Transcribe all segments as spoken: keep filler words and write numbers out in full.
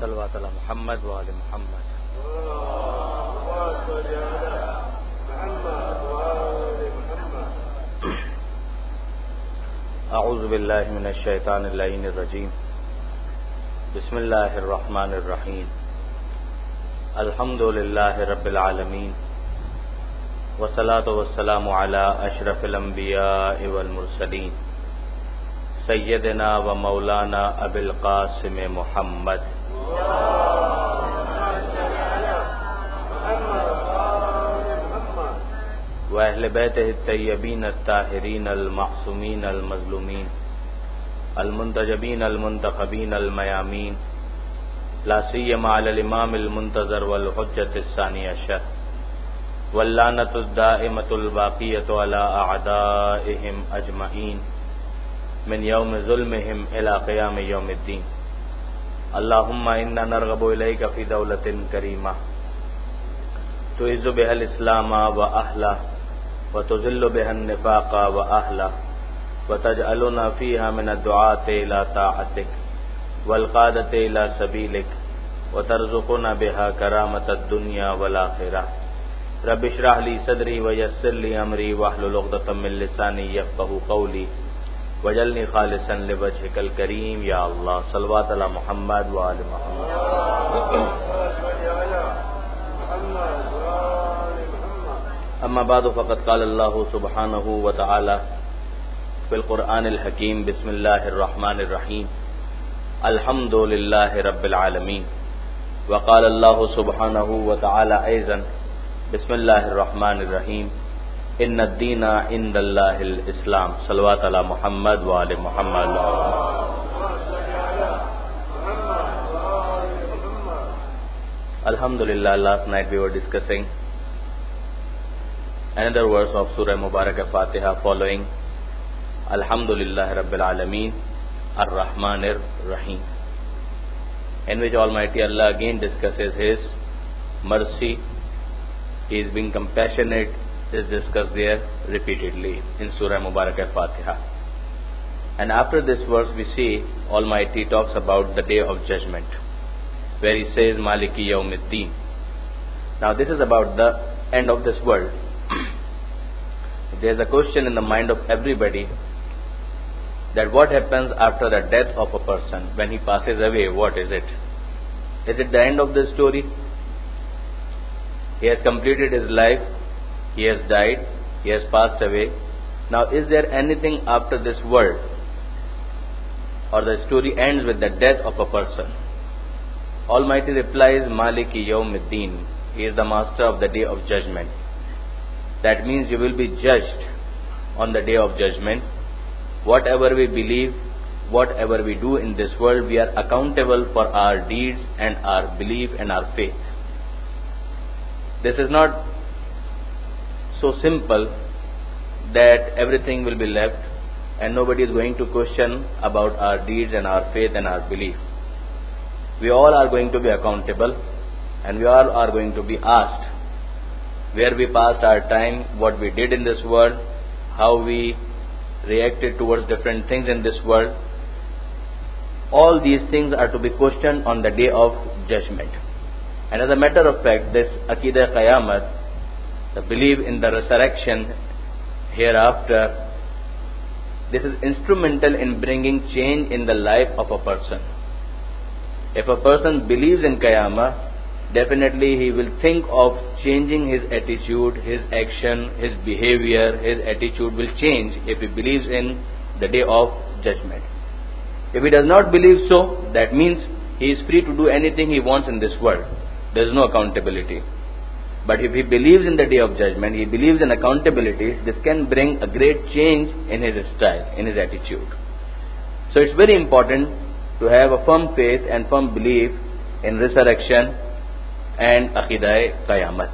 صلوات علی محمد و آل محمد. اعوذ باللہ من الشیطان اللعین الرجیم. بسم اللہ الرحمن الرحیم. الحمد للہ رب العالمین والصلاة والسلام علی اشرف الانبیاء والمرسلین سیدنا و مولانا ابی القاسم محمد و اہل بیتہ الطیبین الطاہرین المعصومین المظلومین المنتجبین المنتخبین المیامین لا سیما علی الامام المنتظر والحجۃ الثانی عشر واللعنۃ الدائمۃ الباقیۃ علی اعدائہم اجمعین من یوم ظلمہم الی قیام یوم الدین. اللہم انا نرغب الیک فی دولۃ کریمہ تعز بها الاسلام و اہلہ وتذل بها النفاق و اہلہ وتجعلنا فیہا من الدعاة الی طاعتک والقادۃ الی سبیلک وترزقنا بها کرامۃ الدنیا والآخرہ. رب اشرح لی صدری ویسر لی امری واحلل عقدۃ من لسانی یفقهوا قولی وجلنی خالصا لوجهک الکریم. یا اللہ صلوات علی محمد و آل محمد. اما بعد فقد قال اللہ سبحانہ وتعالی فی القرآن الحکیم. بسم اللہ الرحمن الرحیم. الحمد للہ رب العالمین. وقال اللہ سبحانہ وتعالی ایضا بسم اللہ الرحمن الرحیم. ان الدین عند اللہ الاسلام. صلوات علی محمد و آل محمد. Alhamdulillah, last night we were discussing another verse of Surah Mubarakah Fatiha following Alhamdulillah Rabbil Alameen Ar-Rahmanir Rahim, in which Almighty Allah again discusses His mercy. He is being compassionate, is discussed there repeatedly in Surah Mubarakah Fatiha. And after this verse we see Almighty talks about the day of judgment, where He says Maliki Yawmiddin. Now this is about the end of this world. There is a question in the mind of everybody that what happens after the death of a person when he passes away. What is it? Is it the end of the story? He has completed his life, he has died, he has passed away. Now is there anything after this world, or the story ends with the death of a person? Almighty replies Maliki Yawmiddin. He is the master of the day of judgment. That means you will be judged on the day of judgment. Whatever we believe, whatever we do in this world, we are accountable for our deeds and our belief and our faith. This is not so simple that everything will be left and nobody is going to question about our deeds and our faith and our belief. We all are going to be accountable, and we all are going to be asked where we passed our time, what we did in this world, how we reacted towards different things in this world. All these things are to be questioned on the day of judgment. And as a matter of fact, this Aqidah Qayamat, the belief in the resurrection hereafter, this is instrumental in bringing change in the life of a person. If a person believes in Qiyamah, definitely he will think of changing his attitude, his action, his behavior, his attitude will change if he believes in the day of judgment. If he does not believe so, that means he is free to do anything he wants in this world. There is no accountability. But if he believes in the day of judgment, he believes in accountability, this can bring a great change in his style, in his attitude. So it's very important to have a firm faith and firm belief in resurrection and Aqidah Qayamat.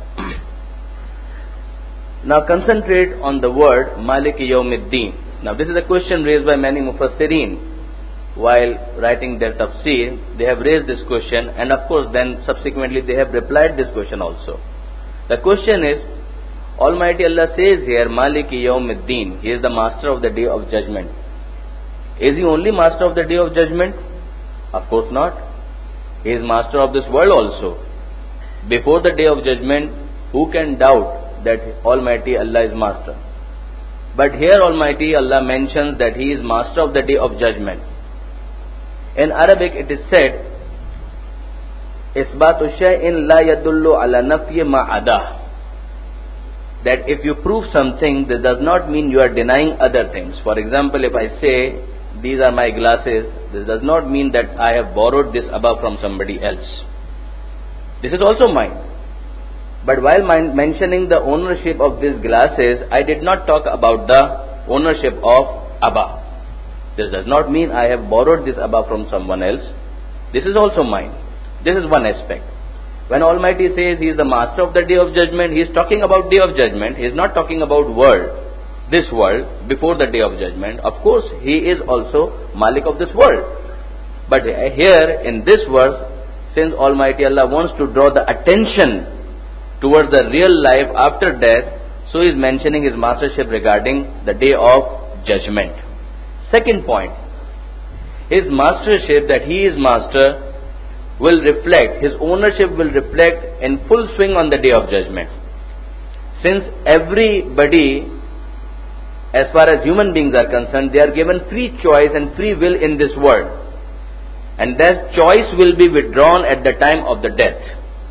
Now concentrate on the word Maliki Yawmiddin. Now this is a question raised by many Mufassirin. While writing their tafsir, they have raised this question, and of course then subsequently they have replied this question also. The question is, Almighty Allah says here, Maliki Yawmiddin, He is the master of the day of judgment. Is He only master of the day of judgment? Of course not. He is master of this world also. Before the day of judgment, who can doubt that Almighty Allah is master? But here Almighty Allah mentions that He is master of the day of judgment. In Arabic it is said, إِثْبَاتُ شَيْءٍ لَا يَدُلُّ عَلَى نَفْيِ مَا عَدَاهُ. That if you prove something, this does not mean you are denying other things. For example, if I say, these are my glasses, this does not mean that I have borrowed this above from somebody else. This is also mine. But while mentioning the ownership of these glasses, I did not talk about the ownership of Abba. This does not mean I have borrowed this Abba from someone else. This is also mine. This is one aspect. When Almighty says He is the master of the day of judgment, He is talking about day of judgment. He is not talking about world, this world, before the day of judgment. Of course, He is also Malik of this world. But here, in this verse, since Almighty Allah wants to draw the attention towards the real life after death, so He is mentioning His mastership regarding the day of judgment. Second point, His mastership, that He is master, will reflect, His ownership will reflect in full swing on the day of judgment. Since everybody, as far as human beings are concerned, they are given free choice and free will in this world. And that choice will be withdrawn at the time of the death.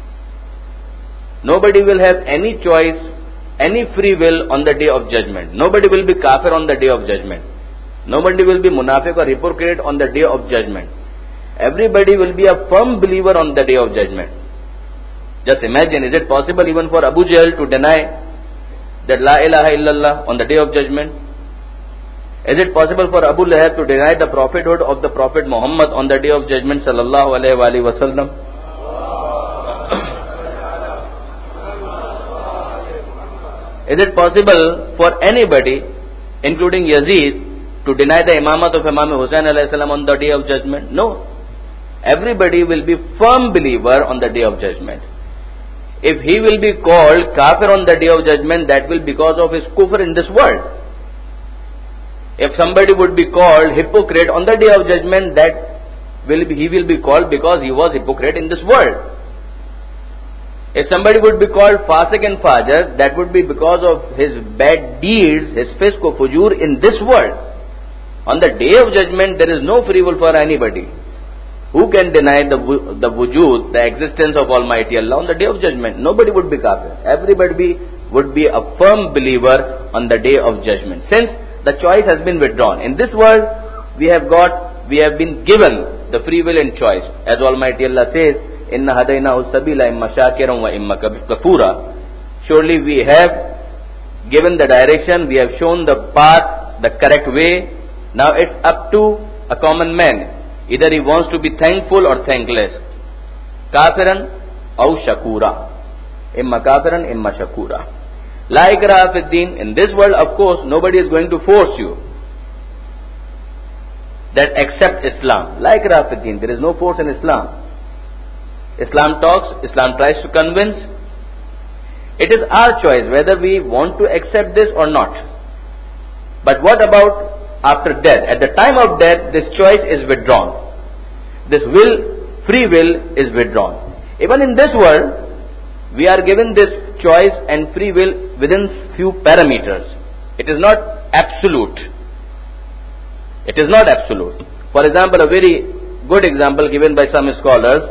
Nobody will have any choice, any free will on the day of judgment. Nobody will be kafir on the day of judgment. Nobody will be munafiq or hypocrite on the day of judgment. Everybody will be a firm believer on the day of judgment. Just imagine, is it possible even for Abu Jahl to deny that La ilaha illallah on the day of judgment? Is it possible for Abu Lahab to deny the prophethood of the Prophet Muhammad on the day of judgment sallallahu alayhi wa sallam? Is it possible for anybody, including Yazid, to deny the imamat of Imam Hussain alayhi salam on the day of judgment? No. Everybody will be firm believer on the day of judgment. If he will be called kafir on the day of judgment, that will be because of his kufr in this world. If somebody would be called hypocrite on the day of judgment, that will be, he will be called because he was hypocrite in this world. If somebody would be called fasik and fajr, that would be because of his bad deeds, his fisk or fujur in this world. On the day of judgment, there is no free will for anybody. Who can deny the the wujud, the existence of Almighty Allah on the day of judgment? Nobody would be kafir. Everybody would be a firm believer on the day of judgment. Since the choice has been withdrawn. In this world, we have got, we have been given the free will and choice. As Almighty Allah says, Inna hadaynahu sabila imma shakiran wa imma kafura. Surely we have given the direction, we have shown the path, the correct way. Now it's up to a common man. Either he wants to be thankful or thankless. Kafiran aw shakura. Imma kafiran, imma shakura. La ikraha fid din. In this world, of course, nobody is going to force you that accept Islam. La ikraha fid din. There is no force in Islam. Islam talks, Islam tries to convince. It is our choice whether we want to accept this or not. But what about after death? At the time of death, this choice is withdrawn. This will, free will is withdrawn. Even in this world, we are given this choice and free will within few parameters. It is not absolute. It is not absolute. For example, a very good example given by some scholars.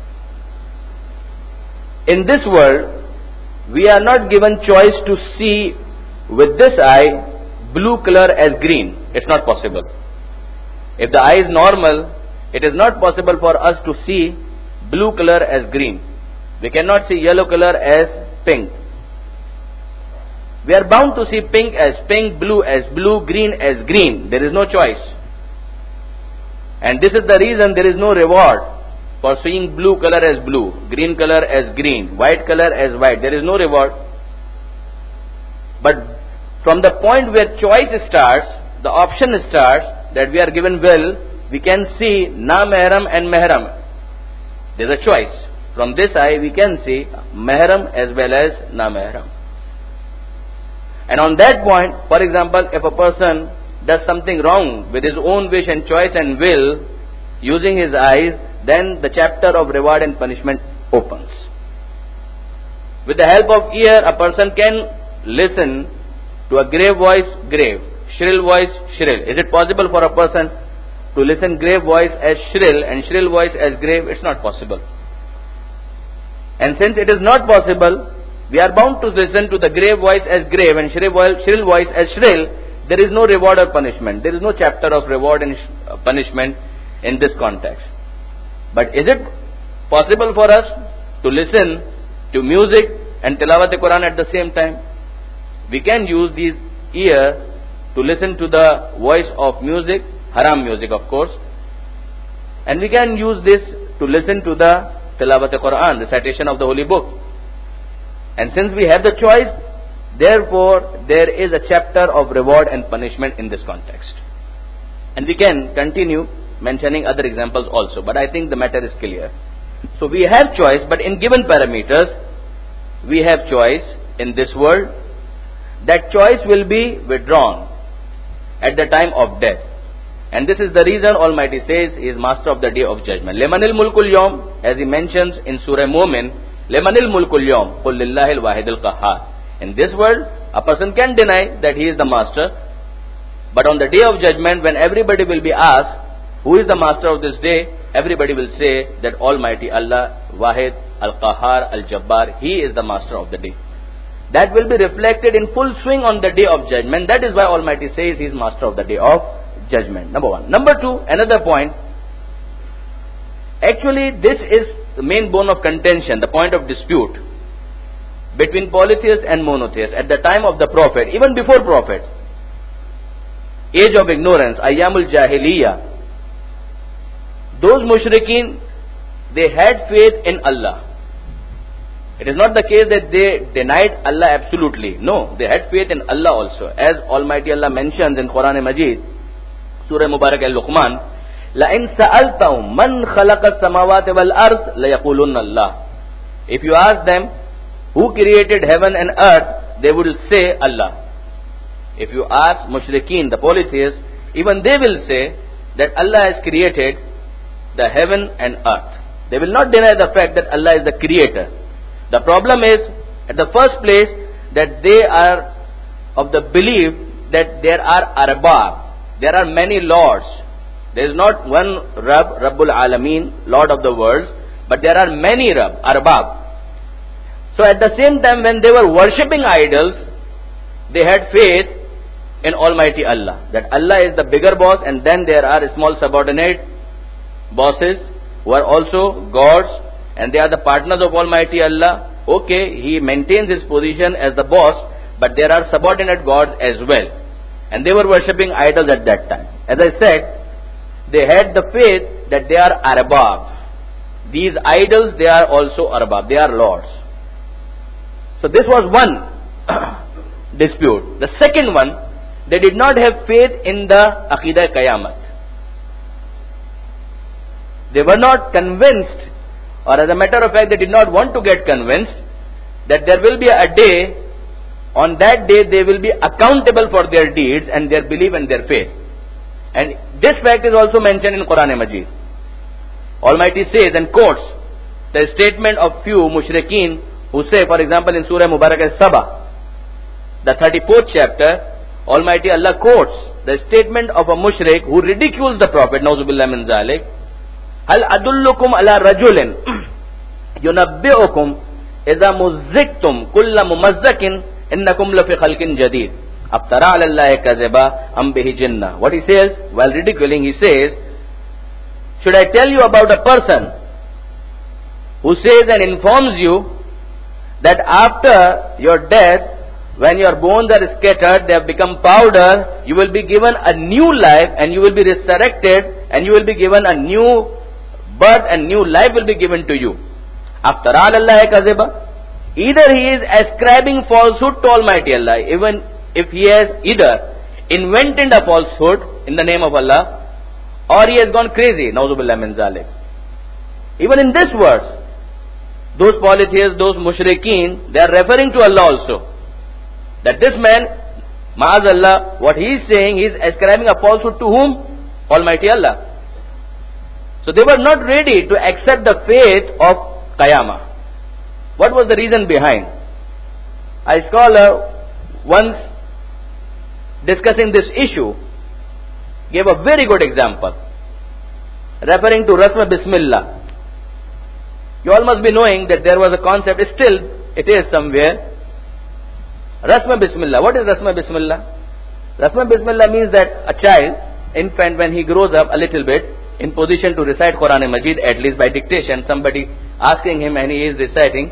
In this world, we are not given choice to see with this eye blue color as green. It's not possible. If the eye is normal, it is not possible for us to see blue color as green. We cannot see yellow color as pink. We are bound to see pink as pink, blue as blue, green as green. There is no choice. And this is the reason there is no reward for seeing blue color as blue, green color as green, white color as white. There is no reward. But from the point where choice starts, the option starts, that we are given will, we can see na mehram and mehram. There is a choice. From this eye we can see mehram as well as na mehram. And on that point, for example, if a person does something wrong with his own wish and choice and will, using his eyes, then the chapter of reward and punishment opens. With the help of ear, a person can listen to a grave voice, grave, shrill voice, shrill. Is it possible for a person to listen grave voice as shrill and shrill voice as grave? It's not possible. And since it is not possible, we are bound to listen to the grave voice as grave and shrill voice as shrill. There is no reward or punishment. There is no chapter of reward and punishment in this context. But is it possible for us to listen to music and tilawat Quran at the same time? We can use these ears to listen to the voice of music, haram music of course, and we can use this to listen to the tilawat Quran, the citation of the holy book. And since we have the choice, therefore there is a chapter of reward and punishment in this context. And we can continue mentioning other examples also, but I think the matter is clear. So we have choice, but in given parameters, we have choice in this world. That choice will be withdrawn at the time of death. And this is the reason Almighty says He is master of the day of judgment. Limanil mulkul yawm, as He mentions in Surah Mu'min, Limanil mulkul yawm, Qul lillahil wahidil qahhar. In this world, a person can deny that he is the master, but on the day of judgment, when everybody will be asked, who is the master of this day? Everybody will say that Almighty Allah, Wahid, Al-Qahhar, Al-Jabbar, He is the master of the day. That will be reflected in full swing on the day of judgment. That is why Almighty says He is master of the day of judgment. Number one. Number two, another point. Actually, this is the main bone of contention, the point of dispute between polytheists and monotheists at the time of the Prophet, even before Prophet. Age of ignorance, Ayyamul Jahiliyyah. Those mushrikeen, they had faith in Allah. It is not the case that they denied Allah absolutely. No, they had faith in Allah also. As Almighty Allah mentions in Quran Majid, Surah Mubarak al-Luqman, لَإِن سَأَلْتَهُمْ مَنْ خَلَقَ السَّمَاوَاتِ وَالْأَرْضِ لَيَقُولُنَّ اللَّهِ. If you ask them, who created heaven and earth, they will say Allah. If you ask mushrikeen, the polytheists, even they will say that Allah has created the heaven and earth. They will not deny the fact that Allah is the creator. The problem is, at the first place, that they are of the belief that there are arbab. There are many lords. There is not one Rabb, Rabbul Alameen, Lord of the worlds, but there are many Rabb, arbab. So at the same time, when they were worshipping idols, they had faith in Almighty Allah, that Allah is the bigger boss, and then there are small subordinate bosses who are also gods, and they are the partners of Almighty Allah. Okay, He maintains His position as the boss, but there are subordinate gods as well. And they were worshipping idols at that time. As I said, they had the faith that they are arbab. These idols, they are also arbab, they are lords. So this was one dispute. The second one, they did not have faith in the Aqidah Qayamat. They were not convinced, or as a matter of fact, they did not want to get convinced that there will be a day, on that day they will be accountable for their deeds and their belief and their faith. And this fact is also mentioned in Quran Majid. Almighty says and quotes the statement of few mushrikeen who say, for example, in Surah Mubarak al-Saba, the thirty-fourth chapter, Almighty Allah quotes the statement of a mushrik who ridicules the Prophet, Nauzubillah min zalik. Hal adullukum ala rajulin yunabbi'ukum idha muzziktum kulla mumazzakin innakum lafi khalqin jadid. Aftara ala Allahi kadhiba am bihi jinnah. What he says, while ridiculing, he says, should I tell you about a person who says and informs you that after your death, when your bones are scattered, they have become powder, you will be given a new life and you will be resurrected and you will be given a new birth and new life will be given to you. After all, Allah kaziba. Either he is ascribing falsehood to Almighty Allah, even if he has either invented a falsehood in the name of Allah, or he has gone crazy. Nauzubillah min zalik. Even in this verse, those polytheists, those mushrikeen, they are referring to Allah also. That this man, Ma'azallah, what he is saying, he is ascribing a falsehood to whom? Almighty Allah. So they were not ready to accept the faith of Qiyamah. What was the reason behind? A scholar once discussing this issue gave a very good example, referring to Rasma Bismillah. You all must be knowing that there was a concept, still it is somewhere, Rasma Bismillah. What is Rasma Bismillah? Rasma Bismillah means that a child, infant, when he grows up a little bit, in position to recite Quran Majid, at least by dictation, somebody asking him and he is reciting,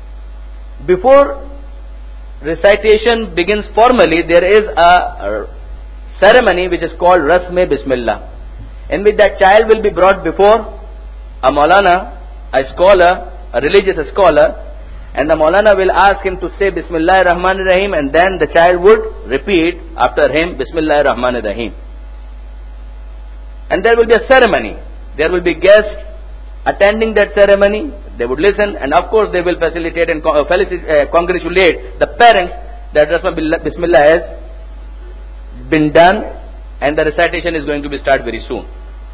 before recitation begins formally, there is a ceremony which is called Rasme Bismillah, in which that child will be brought before a Maulana, a scholar, a religious scholar, and the Maulana will ask him to say Bismillah ar-Rahman ar-Rahim, and then the child would repeat after him Bismillah ar-Rahman ar-Rahim. And there will be a ceremony. There will be guests attending that ceremony. They would listen, and of course they will facilitate and congratulate the parents that Rasma Bismillah has been done, and the recitation is going to be start very soon.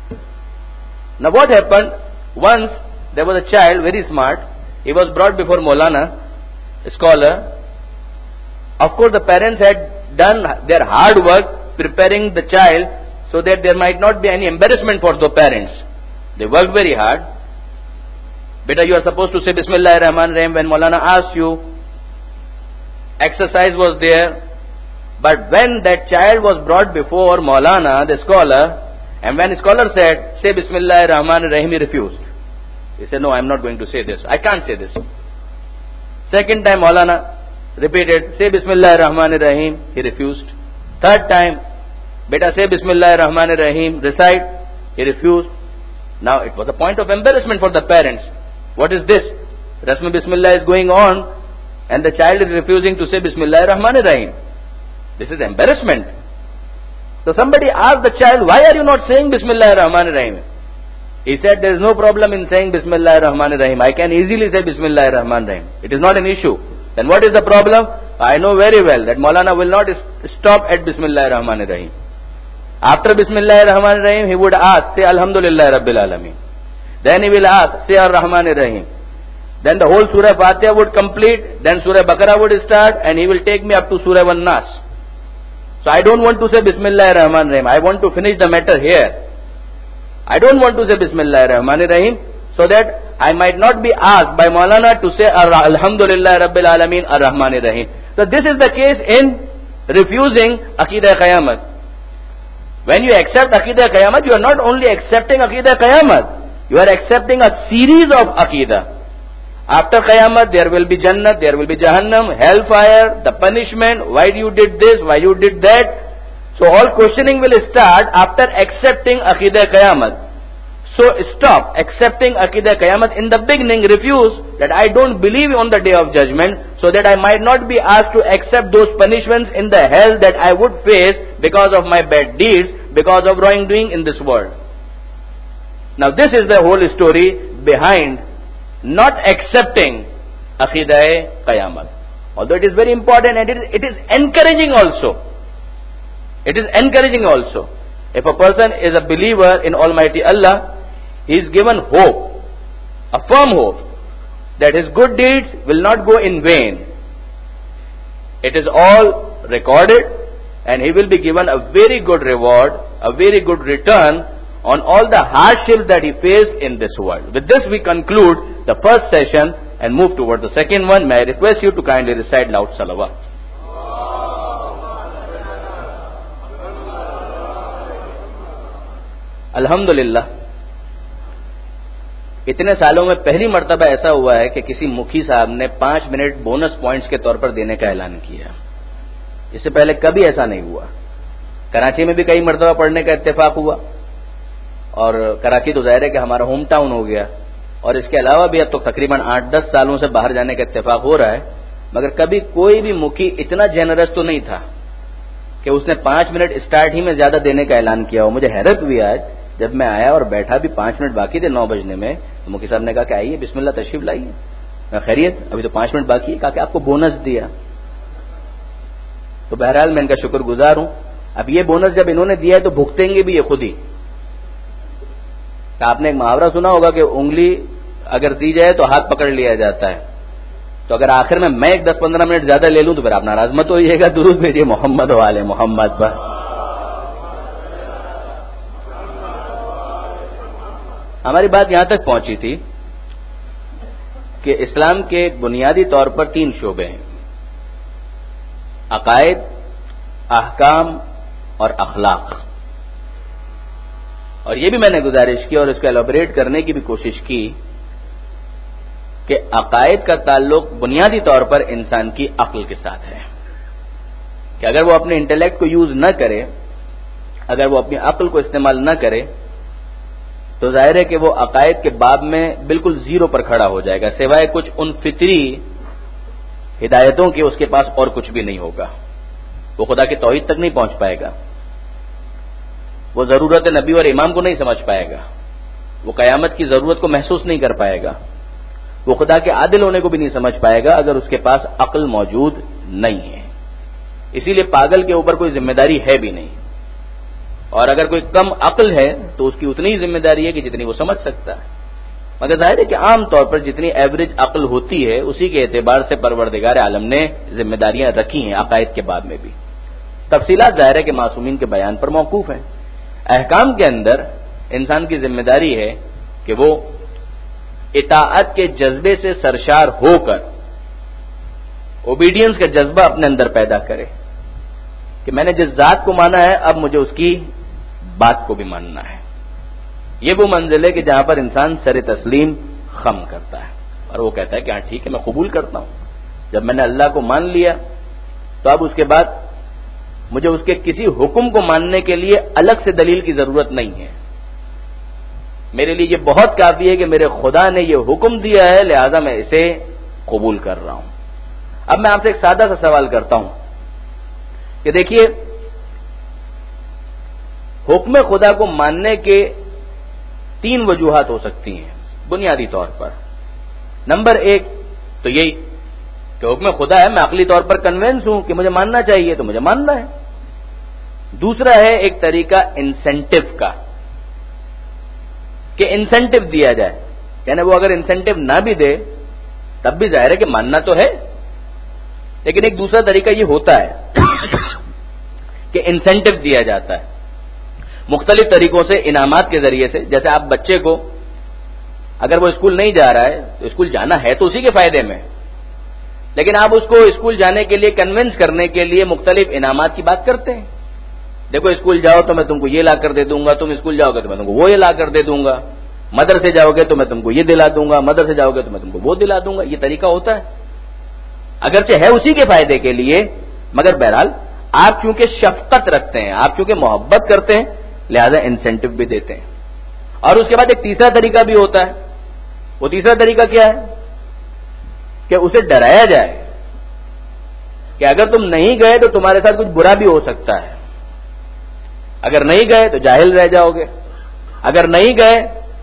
Now what happened? Once there was a child, very smart. He was brought before Maulana, a scholar. Of course the parents had done their hard work preparing the child so that there might not be any embarrassment for the parents. They worked very hard. Beta, you are supposed to say Bismillah ar-Rahman ar-Rahim when Maulana asked you. Exercise was there. But when that child was brought before Maulana, the scholar, and when the scholar said, say Bismillah ar-Rahman ar-Rahim, he refused. He said, no, I am not going to say this. I can't say this. Second time Maulana repeated, say Bismillah ar-Rahman ar-Rahim. He refused. Third time, beta, say Bismillah ar-Rahman ar-Rahim, recite. He refused. Now it was a point of embarrassment for the parents. What is this? Rasma Bismillah is going on and the child is refusing to say Bismillah ar-Rahman ar-Rahim. This is embarrassment. So somebody asked the child, why are you not saying Bismillah ar-Rahman ar-Rahim? He said, there is no problem in saying Bismillah ar-Rahman ar-Rahim. I can easily say Bismillah ar-Rahman ar-Rahim. It is not an issue. Then what is the problem? I know very well that Maulana will not stop at Bismillah ar-Rahman ar-Rahim. After Bismillah ar-Rahman ar-Rahim, he would ask, say Alhamdulillah Rabbil Alameen. Then he will ask, say Ar-Rahman ar-Rahim. Then the whole Surah Fatiha would complete. Then Surah Baqarah would start and he will take me up to Surah Wan-Nas. So I don't want to say Bismillah ar-Rahman ar-Rahim. I want to finish the matter here. I don't want to say Bismillah ar-Rahman ar-Rahim so that I might not be asked by Maulana to say Alhamdulillah Rabbil Alameen Ar-Rahman ar-Rahim. So this is the case in refusing Aqidah Qayamat. When you accept Aqidah Qayamat, you are not only accepting Aqidah Qayamat, you are accepting a series of Aqidah. After Qayamat, there will be Jannat, there will be Jahannam, hellfire, the punishment, why you did this, why you did that. So all questioning will start after accepting Aqidah Qayamat. So stop accepting Aqidah Qayamat in the beginning, refuse that I don't believe on the day of judgment, so that I might not be asked to accept those punishments in the hell that I would face because of my bad deeds, because of wrongdoing in this world. Now this is the whole story behind not accepting Aqidah Qayamat. Although it is very important and it is, it is encouraging also. It is encouraging also. If a person is a believer in Almighty Allah, he is given hope, a firm hope, that his good deeds will not go in vain. It is all recorded and he will be given a very good reward, a very good return on all the hardships that he faced in this world. With this we conclude the first session and move toward the second one. May I request you to kindly recite loud salawat. अल्हम्दुलिल्लाह, इतने सालों में पहली मर्तबा ऐसा हुआ है कि किसी मुखी साहब ने पांच मिनट बोनस पॉइंट्स के तौर पर देने का ऐलान किया। इससे पहले कभी ऐसा नहीं हुआ। कराची में भी कई मर्तबा पढ़ने का इत्तेफाक हुआ और कराची तो जाहिर है कि हमारा होम टाउन हो गया, और इसके अलावा भी अब तो तकरीबन आठ दस सालों से बाहर जाने का इत्तेफाक हो रहा है, मगर कभी कोई भी मुखी इतना जेनरस तो नहीं था कि उसने पांच मिनट स्टार्ट ही में ज्यादा देने का ऐलान किया हो। मुझे हैरत हुई आज जब मैं आया और बैठा, भी पांच मिनट बाकी थे नौ बजने में, तो मुखी साहब ने कहा कि आइए बिस्मिल्लाह तशरीफ लाइए। मैं खैरियत, अभी तो पांच मिनट बाकी है, कहा कि आपको बोनस दिया। तो बहरहाल मैं इनका शुक्रगुजार हूं। अब ये बोनस जब इन्होंने दिया है तो भुगतेंगे भी ये खुद ही। آپ نے ایک محاورہ سنا ہوگا کہ انگلی اگر دی جائے تو ہاتھ پکڑ لیا جاتا ہے، تو اگر آخر میں میں ایک دس پندرہ منٹ زیادہ لے لوں تو پھر آپ ناراض مت ہوئیے گا، درود بھیجیے محمد والے محمد پر۔ ہماری بات یہاں تک پہنچی تھی کہ اسلام کے ایک بنیادی طور پر تین شعبے ہیں: عقائد، احکام اور اخلاق۔ اور یہ بھی میں نے گزارش کی اور اس کو ایلابریٹ کرنے کی بھی کوشش کی کہ عقائد کا تعلق بنیادی طور پر انسان کی عقل کے ساتھ ہے، کہ اگر وہ اپنے انٹلیکٹ کو یوز نہ کرے، اگر وہ اپنی عقل کو استعمال نہ کرے تو ظاہر ہے کہ وہ عقائد کے باب میں بالکل زیرو پر کھڑا ہو جائے گا، سوائے کچھ ان فطری ہدایتوں کے اس کے پاس اور کچھ بھی نہیں ہوگا، وہ خدا کی توحید تک نہیں پہنچ پائے گا، وہ ضرورت نبی اور امام کو نہیں سمجھ پائے گا، وہ قیامت کی ضرورت کو محسوس نہیں کر پائے گا، وہ خدا کے عادل ہونے کو بھی نہیں سمجھ پائے گا اگر اس کے پاس عقل موجود نہیں ہے۔ اسی لیے پاگل کے اوپر کوئی ذمہ داری ہے بھی نہیں، اور اگر کوئی کم عقل ہے تو اس کی اتنی ہی ذمہ داری ہے کہ جتنی وہ سمجھ سکتا ہے، مگر ظاہر ہے کہ عام طور پر جتنی ایوریج عقل ہوتی ہے اسی کے اعتبار سے پروردگار عالم نے ذمہ داریاں رکھی ہیں عقائد کے باب میں بھی۔ تفصیلات ظاہر ہے کہ معصومین کے بیان پر موقوف ہیں۔ احکام کے اندر انسان کی ذمہ داری ہے کہ وہ اطاعت کے جذبے سے سرشار ہو کر اوبیڈینس کا جذبہ اپنے اندر پیدا کرے کہ میں نے جس ذات کو مانا ہے اب مجھے اس کی بات کو بھی ماننا ہے۔ یہ وہ منزل ہے کہ جہاں پر انسان سر تسلیم خم کرتا ہے اور وہ کہتا ہے کہ ہاں ٹھیک ہے میں قبول کرتا ہوں، جب میں نے اللہ کو مان لیا تو اب اس کے بعد مجھے اس کے کسی حکم کو ماننے کے لیے الگ سے دلیل کی ضرورت نہیں ہے، میرے لیے یہ بہت کافی ہے کہ میرے خدا نے یہ حکم دیا ہے لہذا میں اسے قبول کر رہا ہوں۔ اب میں آپ سے ایک سادہ سا سوال کرتا ہوں کہ دیکھیے حکم خدا کو ماننے کے تین وجوہات ہو سکتی ہیں بنیادی طور پر۔ نمبر ایک تو یہی کہ حکم خدا ہے، میں عقلی طور پر کنونس ہوں کہ مجھے ماننا چاہیے تو مجھے ماننا ہے۔ دوسرا ہے ایک طریقہ انسینٹو کا کہ انسینٹو دیا جائے، یعنی وہ اگر انسینٹو نہ بھی دے تب بھی ظاہر ہے کہ ماننا تو ہے، لیکن ایک دوسرا طریقہ یہ ہوتا ہے کہ انسینٹو دیا جاتا ہے مختلف طریقوں سے، انعامات کے ذریعے سے۔ جیسے آپ بچے کو اگر وہ اسکول نہیں جا رہا ہے تو اسکول جانا ہے تو اسی کے فائدے میں، لیکن آپ اس کو اسکول جانے کے لیے کنونس کرنے کے لیے مختلف انعامات کی بات کرتے ہیں، دیکھو اسکول جاؤ تو میں تم کو یہ لا کر دے دوں گا، تم اسکول جاؤ گے تو میں تم کو وہ یہ لا کر دے دوں گا، مدرسے جاؤ گے تو میں تم کو یہ دلا دوں گا، مدرسے جاؤ گے تو میں تم کو وہ دلا دوں گا۔ یہ طریقہ ہوتا ہے، اگرچہ ہے اسی کے فائدے کے لیے، مگر بہرحال آپ چونکہ شفقت رکھتے ہیں، آپ چونکہ محبت کرتے ہیں لہذا انسینٹو بھی دیتے ہیں۔ اور اس کے بعد ایک تیسرا طریقہ بھی ہوتا ہے، وہ تیسرا طریقہ کیا ہے کہ اسے ڈرایا جائے کہ اگر تم نہیں گئے تو تمہارے ساتھ کچھ برا بھی ہو سکتا ہے، اگر نہیں گئے تو جاہل رہ جاؤ گے، اگر نہیں گئے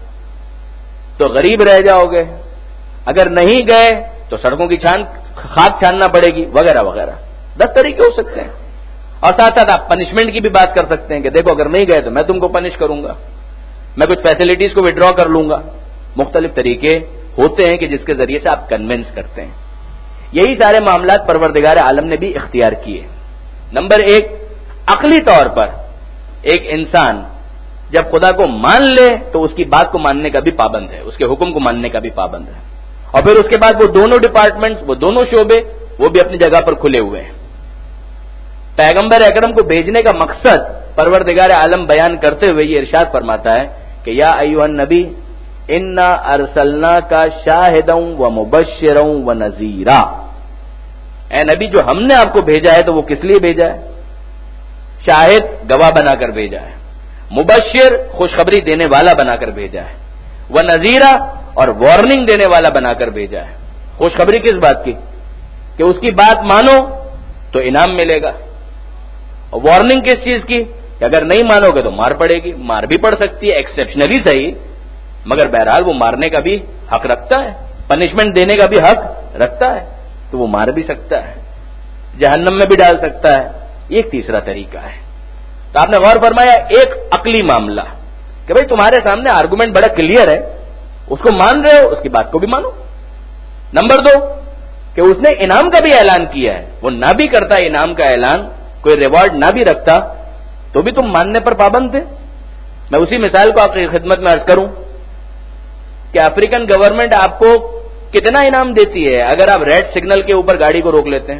تو غریب رہ جاؤ گے، اگر نہیں گئے تو سڑکوں کی چھان خاک چھاننا پڑے گی، وغیرہ وغیرہ۔ دس طریقے ہو سکتے ہیں، اور ساتھ ساتھ آپ پنشمنٹ کی بھی بات کر سکتے ہیں کہ دیکھو اگر نہیں گئے تو میں تم کو پنش کروں گا، میں کچھ فیسلٹیز کو وڈرا کر لوں گا۔ مختلف طریقے ہوتے ہیں کہ جس کے ذریعے سے آپ کنونس کرتے ہیں۔ یہی سارے معاملات پروردگار عالم نے بھی اختیار کیے۔ نمبر ایک، عقلی طور پر ایک انسان جب خدا کو مان لے تو اس کی بات کو ماننے کا بھی پابند ہے، اس کے حکم کو ماننے کا بھی پابند ہے، اور پھر اس کے بعد وہ دونوں ڈپارٹمنٹس، وہ دونوں شعبے وہ بھی اپنی جگہ پر کھلے ہوئے ہیں۔ پیغمبر اکرم کو بھیجنے کا مقصد پروردگار عالم بیان کرتے ہوئے یہ ارشاد فرماتا ہے کہ یا ایھا النبی انا ارسلناک شاہدا ومبشرا ونذیرا، اے نبی جو ہم نے آپ کو بھیجا ہے تو وہ کس لیے بھیجا ہے؟ شاہد گواہ بنا کر بھیجا ہے، مبشر خوشخبری دینے والا بنا کر بھیجا ہے، ونذیرا اور وارننگ دینے والا بنا کر بھیجا ہے۔ خوشخبری کس بات کی؟ کہ اس کی بات مانو تو انعام ملے گا، اور وارننگ کس چیز کی؟ کہ اگر نہیں مانو گے تو مار پڑے گی، مار بھی پڑ سکتی ہے ایکسیپشنلی صحیح، مگر بہرحال وہ مارنے کا بھی حق رکھتا ہے، پنشمنٹ دینے کا بھی حق رکھتا ہے، تو وہ مار بھی سکتا ہے، جہنم میں بھی ڈال سکتا ہے۔ ایک تیسرا طریقہ ہے۔ تو آپ نے غور فرمایا ایک عقلی معاملہ کہ بھائی تمہارے سامنے آرگومنٹ بڑا کلیئر ہے, اس کو مان رہے ہو, اس کی بات کو بھی مانو. نمبر دو کہ اس نے انعام کا بھی اعلان کیا ہے, وہ نہ بھی کرتا انعام کا اعلان, کوئی ریوارڈ نہ بھی رکھتا, تو بھی تم ماننے پر پابند تھے. میں اسی مثال کو آپ کی خدمت میں عرض کروں کہ افریقن گورنمنٹ آپ کو کتنا انعام دیتی ہے اگر آپ ریڈ سگنل کے اوپر گاڑی کو روک لیتے ہیں,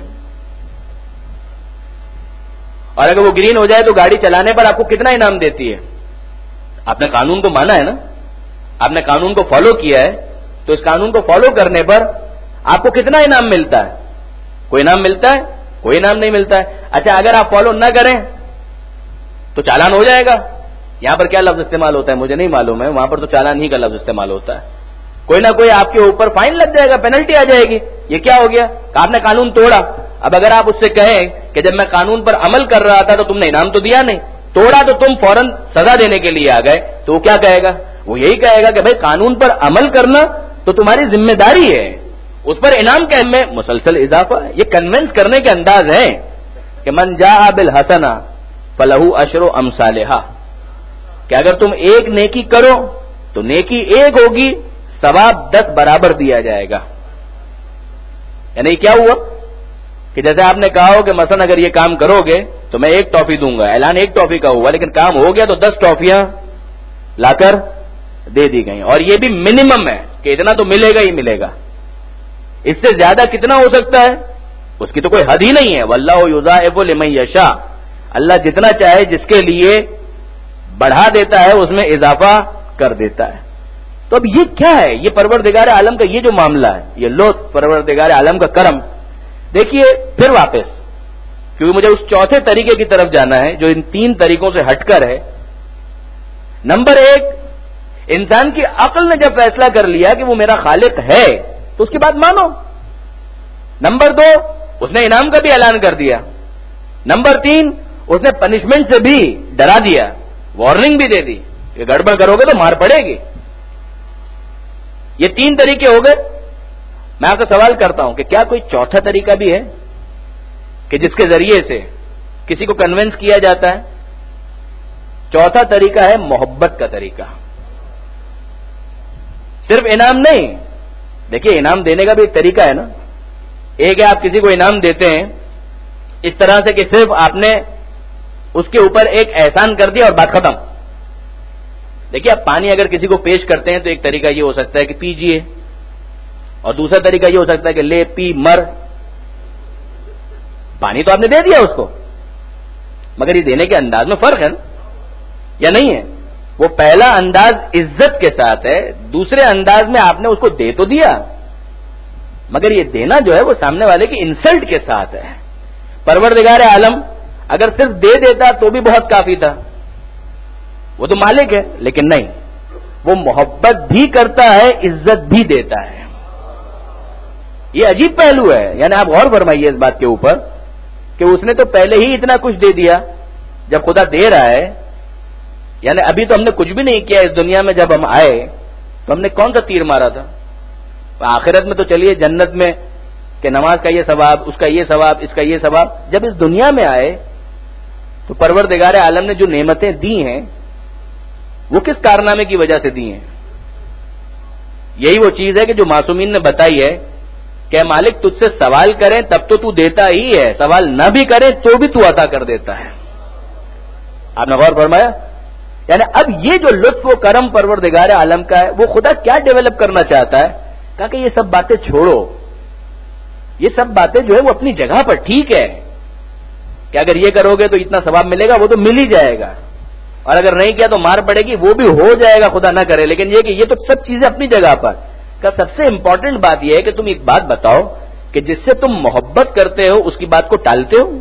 اور اگر وہ گرین ہو جائے تو گاڑی چلانے پر آپ کو کتنا انعام دیتی ہے. آپ نے قانون کو مانا ہے نا, آپ نے قانون کو فالو کیا ہے, تو اس قانون کو فالو کرنے پر آپ کو کتنا انعام ملتا ہے؟ کوئی انعام ملتا ہے؟ کوئی انعام نہیں ملتا ہے. اچھا اگر آپ فالو نہ کریں تو چالان ہو جائے گا. یہاں پر کیا لفظ استعمال ہوتا ہے مجھے نہیں معلوم ہے, وہاں پر تو چالان ہی کا لفظ استعمال ہوتا ہے. کوئی نہ کوئی آپ کے اوپر فائن لگ جائے گا, پینلٹی آ جائے گی. یہ کیا ہو گیا کہ آپ نے قانون توڑا. اب اگر آپ اس سے کہیں کہ جب میں قانون پر عمل کر رہا تھا تو تم نے انعام تو دیا نہیں, توڑا تو تم فوراً سزا دینے کے لیے آ گئے, تو وہ کیا کہے گا؟ وہ یہی کہے گا کہ بھائی قانون پر عمل کرنا تو تمہاری ذمہ داری ہے, اس پر انعام کے میں مسلسل اضافہ ہے. یہ کنونس کرنے کے انداز ہیں کہ من جاء بالحسنہ فلہ عشر امثالہا, کہ اگر تم ایک نیکی کرو تو نیکی ایک ہوگی, ثواب دس برابر دیا جائے گا. یعنی کیا ہوا کہ جیسے آپ نے کہا ہو کہ مثلا اگر یہ کام کرو گے تو میں ایک ٹافی دوں گا, اعلان ایک ٹافی کا ہوا, لیکن کام ہو گیا تو دس ٹافیاں لا کر دے دی گئیں, اور یہ بھی منیمم ہے کہ اتنا تو ملے گا ہی ملے گا. اس سے زیادہ کتنا ہو سکتا ہے اس کی تو کوئی حد ہی نہیں ہے. واللہ یضاعف لمن یشاء, اللہ جتنا چاہے جس کے لیے بڑھا دیتا ہے, اس میں اضافہ کر دیتا ہے. تو اب یہ کیا ہے؟ یہ پروردگار عالم کا یہ جو معاملہ ہے, یہ لطف, پروردگار عالم کا کرم. دیکھیے پھر واپس, کیونکہ مجھے اس چوتھے طریقے کی طرف جانا ہے جو ان تین طریقوں سے ہٹ کر ہے. نمبر ایک, انسان کی عقل نے جب فیصلہ کر لیا کہ وہ میرا خالق ہے تو اس کی بات مانو. نمبر دو, اس نے انعام کا بھی اعلان کر دیا. نمبر تین, اس نے پنشمنٹ سے بھی ڈرا دیا, وارننگ بھی دے دی کہ گڑبڑ کرو گے تو مار پڑے گی. یہ تین طریقے ہو گئے. میں آپ سے سوال کرتا ہوں کہ کیا کوئی چوتھا طریقہ بھی ہے کہ جس کے ذریعے سے کسی کو کنونس کیا جاتا ہے؟ چوتھا طریقہ ہے محبت کا طریقہ. صرف انعام نہیں, دیکھیے انعام دینے کا بھی ایک طریقہ ہے نا. ایک ہے آپ کسی کو انعام دیتے ہیں اس طرح سے کہ صرف آپ نے اس کے اوپر ایک احسان کر دیا اور بات ختم. دیکھیے آپ پانی اگر کسی کو پیش کرتے ہیں تو ایک طریقہ یہ ہو سکتا ہے کہ پیجئے, اور دوسرا طریقہ یہ ہو سکتا ہے کہ لے پی مر. پانی تو آپ نے دے دیا اس کو, مگر یہ دینے کے انداز میں فرق ہے نا, یا نہیں ہے؟ وہ پہلا انداز عزت کے ساتھ ہے, دوسرے انداز میں آپ نے اس کو دے تو دیا, مگر یہ دینا جو ہے وہ سامنے والے کی انسلٹ کے ساتھ ہے. پروردگار عالم اگر صرف دے دیتا تو بھی بہت کافی تھا, وہ تو مالک ہے, لیکن نہیں, وہ محبت بھی کرتا ہے, عزت بھی دیتا ہے. یہ عجیب پہلو ہے. یعنی آپ غور فرمائیے اس بات کے اوپر کہ اس نے تو پہلے ہی اتنا کچھ دے دیا. جب خدا دے رہا ہے, یعنی ابھی تو ہم نے کچھ بھی نہیں کیا اس دنیا میں, جب ہم آئے تو ہم نے کون سا تیر مارا تھا؟ آخرت میں تو چلیے جنت میں کہ نماز کا یہ ثواب, اس کا یہ ثواب, اس کا یہ ثواب. جب اس دنیا میں آئے تو پروردگار عالم نے جو نعمتیں دی ہیں وہ کس کارنامے کی وجہ سے دی ہیں؟ یہی وہ چیز ہے کہ جو معصومین نے بتائی ہے کہ مالک تجھ سے سوال کریں تب تو تو دیتا ہی ہے, سوال نہ بھی کریں تو بھی تو عطا کر دیتا ہے. آپ نے غور فرمایا؟ یعنی اب یہ جو لطف و کرم پروردگار عالم کا ہے وہ خدا کیا ڈیولپ کرنا چاہتا ہے؟ کہا کہ یہ سب باتیں چھوڑو, یہ سب باتیں جو ہے وہ اپنی جگہ پر ٹھیک ہے کہ اگر یہ کرو گے تو اتنا ثواب ملے گا, وہ تو مل ہی جائے گا, اور اگر نہیں کیا تو مار پڑے گی, وہ بھی ہو جائے گا, خدا نہ کرے. لیکن یہ کہ یہ تو سب چیزیں اپنی جگہ پر. کا سب سے امپورٹنٹ بات یہ ہے کہ تم ایک بات بتاؤ کہ جس سے تم محبت کرتے ہو اس کی بات کو ٹالتے ہو؟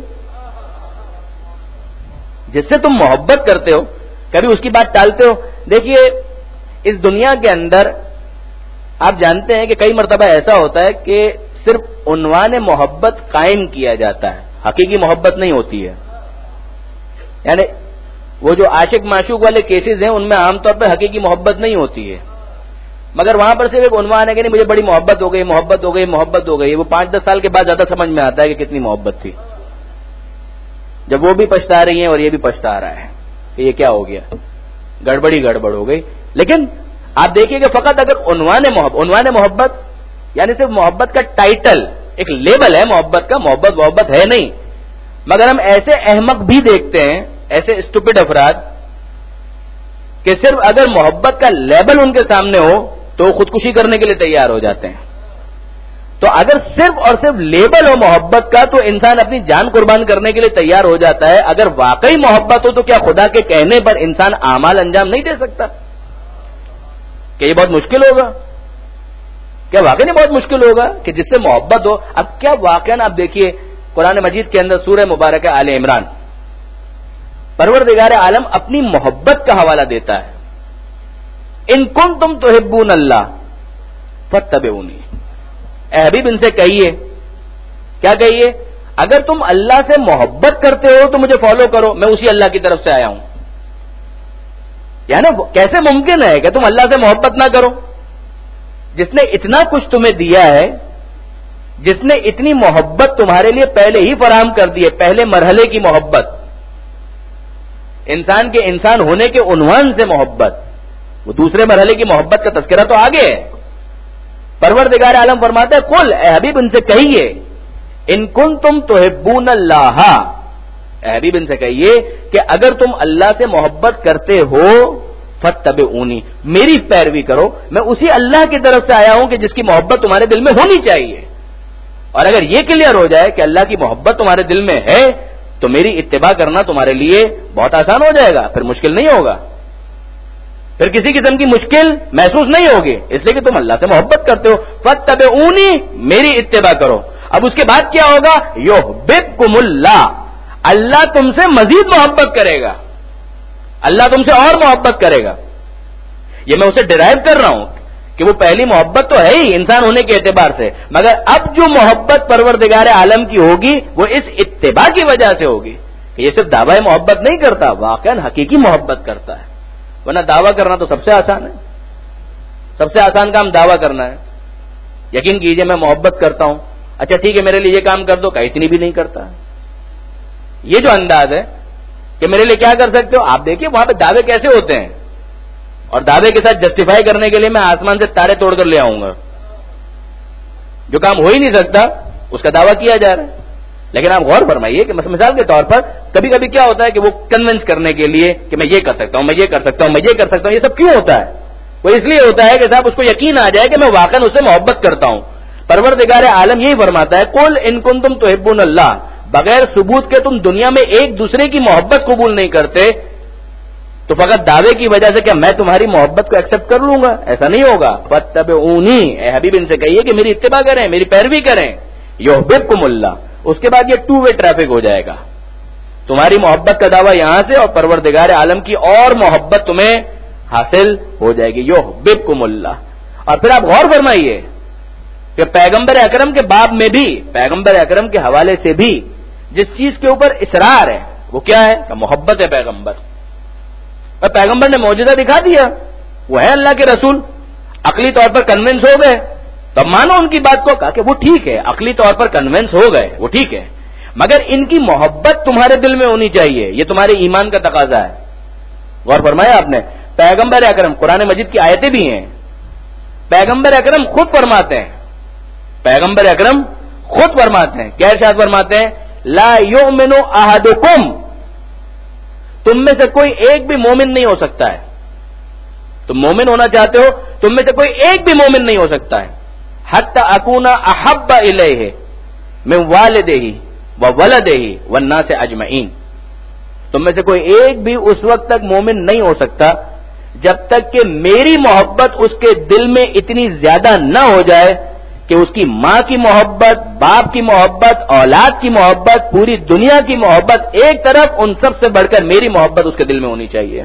جس سے تم محبت کرتے ہو کبھی اس کی بات ٹالتے ہو؟ دیکھیے اس دنیا کے اندر آپ جانتے ہیں کہ کئی مرتبہ ایسا ہوتا ہے کہ صرف عنوان محبت قائم کیا جاتا ہے, حقیقی محبت نہیں ہوتی ہے. یعنی وہ جو عاشق معشوق والے کیسز ہیں ان میں عام طور پہ حقیقی محبت نہیں ہوتی ہے, مگر وہاں پر صرف ایک عنوان ہے کہ نہیں مجھے بڑی محبت ہو گئی, محبت ہو گئی, محبت ہو گئی. وہ پانچ دس سال کے بعد زیادہ سمجھ میں آتا ہے کہ کتنی محبت تھی, جب وہ بھی پچھتا رہی ہیں اور یہ بھی پچھتا رہا ہے کہ یہ کیا ہو گیا. گڑبڑی گڑبڑ ہو گئی. لیکن آپ دیکھیے کہ فقط اگر عنوان محبت عنوان محبت یعنی صرف محبت کا ٹائٹل ایک لیبل ہے محبت کا, محبت محبت ہے نہیں. مگر ہم ایسے احمق بھی دیکھتے ہیں, ایسے اسٹوپڈ افراد کہ صرف اگر محبت کا لیبل ان کے سامنے ہو تو خودکشی کرنے کے لیے تیار ہو جاتے ہیں. تو اگر صرف اور صرف لیبل ہو محبت کا تو انسان اپنی جان قربان کرنے کے لیے تیار ہو جاتا ہے. اگر واقعی محبت ہو تو کیا خدا کے کہنے پر انسان اعمال انجام نہیں دے سکتا؟ کہ یہ بہت مشکل ہوگا؟ کیا واقعی نہیں بہت مشکل ہوگا کہ جس سے محبت ہو؟ اب کیا واقعا آپ دیکھیے قرآن مجید کے اندر سورہ مبارکہ آل عمران پروردگار عالم اپنی محبت کا حوالہ دیتا ہے. ان کنتم تحبون اللہ فاتبعونی. اے حبیب ان سے کہیے, کیا کہیے؟ اگر تم اللہ سے محبت کرتے ہو تو مجھے فالو کرو, میں اسی اللہ کی طرف سے آیا ہوں. یعنی کیسے ممکن ہے کہ تم اللہ سے محبت نہ کرو جس نے اتنا کچھ تمہیں دیا ہے, جس نے اتنی محبت تمہارے لیے پہلے ہی فراہم کر دی ہے, پہلے مرحلے کی محبت, انسان کے انسان ہونے کے عنوان سے محبت. وہ دوسرے مرحلے کی محبت کا تذکرہ تو آگے ہے. پروردگار عالم فرماتا ہے قل, اے حبیب ان سے کہیے, ان کنتم تحبون اللہ, اے حبیب ان سے کہیے کہ اگر تم اللہ سے محبت کرتے ہو فاتبعونی, میری پیروی کرو, میں اسی اللہ کی طرف سے آیا ہوں کہ جس کی محبت تمہارے دل میں ہونی چاہیے. اور اگر یہ کلیئر ہو جائے کہ اللہ کی محبت تمہارے دل میں ہے تو میری اتباع کرنا تمہارے لیے بہت آسان ہو جائے گا, پھر مشکل نہیں ہوگا, پھر کسی قسم کی مشکل محسوس نہیں ہوگی, اس لیے کہ تم اللہ سے محبت کرتے ہو. فاتبعونی, میری اتباع کرو. اب اس کے بعد کیا ہوگا؟ یحببکم اللہ, اللہ تم سے مزید محبت کرے گا, اللہ تم سے اور محبت کرے گا. یہ میں اسے ڈرائیو کر رہا ہوں کہ وہ پہلی محبت تو ہے ہی انسان ہونے کے اعتبار سے, مگر اب جو محبت پروردگار عالم کی ہوگی وہ اس اتباع کی وجہ سے ہوگی کہ یہ صرف دعوی محبت نہیں کرتا, واقعا حقیقی محبت کرتا ہے. ورنہ دعویٰ کرنا تو سب سے آسان ہے, سب سے آسان کام دعویٰ کرنا ہے. یقین کیجئے میں محبت کرتا ہوں, اچھا ٹھیک ہے میرے لیے یہ کام کر دو, کہ اتنی بھی نہیں کرتا. یہ جو انداز ہے کہ میرے لیے کیا کر سکتے ہو, آپ دیکھیے وہاں پہ دعوے کیسے ہوتے ہیں, اور دعوے کے ساتھ جسٹیفائی کرنے کے لیے میں آسمان سے تارے توڑ کر لے آؤں گا. جو کام ہو ہی نہیں سکتا اس کا دعویٰ کیا جا رہا ہے. لیکن آپ غور فرمائیے کہ مثال کے طور پر کبھی کبھی کیا ہوتا ہے کہ وہ کنونس کرنے کے لیے کہ میں یہ کر سکتا ہوں, میں یہ کر سکتا ہوں, میں یہ کر سکتا ہوں, یہ سب کیوں ہوتا ہے؟ وہ اس لیے ہوتا ہے کہ صاحب اس کو یقین آ جائے کہ میں واقعا اس سے محبت کرتا ہوں. پروردگار عالم یہی فرماتا ہے قل ان کنتم تحبون اللہ, بغیر ثبوت کے تم دنیا میں ایک دوسرے کی محبت قبول نہیں کرتے تو فقط دعوے کی وجہ سے کیا میں تمہاری محبت کو ایکسپٹ کر لوں گا؟ ایسا نہیں ہوگا. فاتبعونی, اے حبیب ان سے کہیے کہ میری اتباع کریں, میری پیروی کریں. یحببکم اللہ. اس کے بعد یہ ٹو وے ٹریفک ہو جائے گا, تمہاری محبت کا دعویٰ یہاں سے اور پروردگار عالم کی اور محبت تمہیں حاصل ہو جائے گی. یحببکم اللہ. اور پھر آپ غور فرمائیے کہ پیغمبر اکرم کے باب میں بھی, پیغمبر اکرم کے حوالے سے بھی جس چیز کے اوپر اصرار ہے وہ کیا ہے؟ کہ محبت ہے پیغمبر. اور پیغمبر نے معجزہ دکھا دیا, وہ ہے اللہ کے رسول, عقلی طور پر کنونس ہو گئے, تو مانو ان کی بات کو. کہا کہ وہ ٹھیک ہے, عقلی طور پر کنونس ہو گئے, وہ ٹھیک ہے, مگر ان کی محبت تمہارے دل میں ہونی چاہیے, یہ تمہارے ایمان کا تقاضا ہے. غور فرمایا آپ نے, پیغمبر اکرم, قرآن مجید کی آیتیں بھی ہیں, پیغمبر اکرم خود فرماتے ہیں, پیغمبر اکرم خود فرماتے ہیں, کیا ارشاد فرماتے ہیں؟ لا یؤمن احدکم, تم میں سے کوئی ایک بھی مومن نہیں ہو سکتا ہے. تم مومن ہونا چاہتے ہو, تم میں سے کوئی ایک بھی مومن نہیں ہو سکتا ہے. حتی اکون احب الیہ من والدہ وولدہ والناس اجمعین, تم میں سے کوئی ایک بھی اس وقت تک مومن نہیں ہو سکتا جب تک کہ میری محبت اس کے دل میں اتنی زیادہ نہ ہو جائے کہ اس کی ماں کی محبت, باپ کی محبت, اولاد کی محبت, پوری دنیا کی محبت ایک طرف, ان سب سے بڑھ کر میری محبت اس کے دل میں ہونی چاہیے.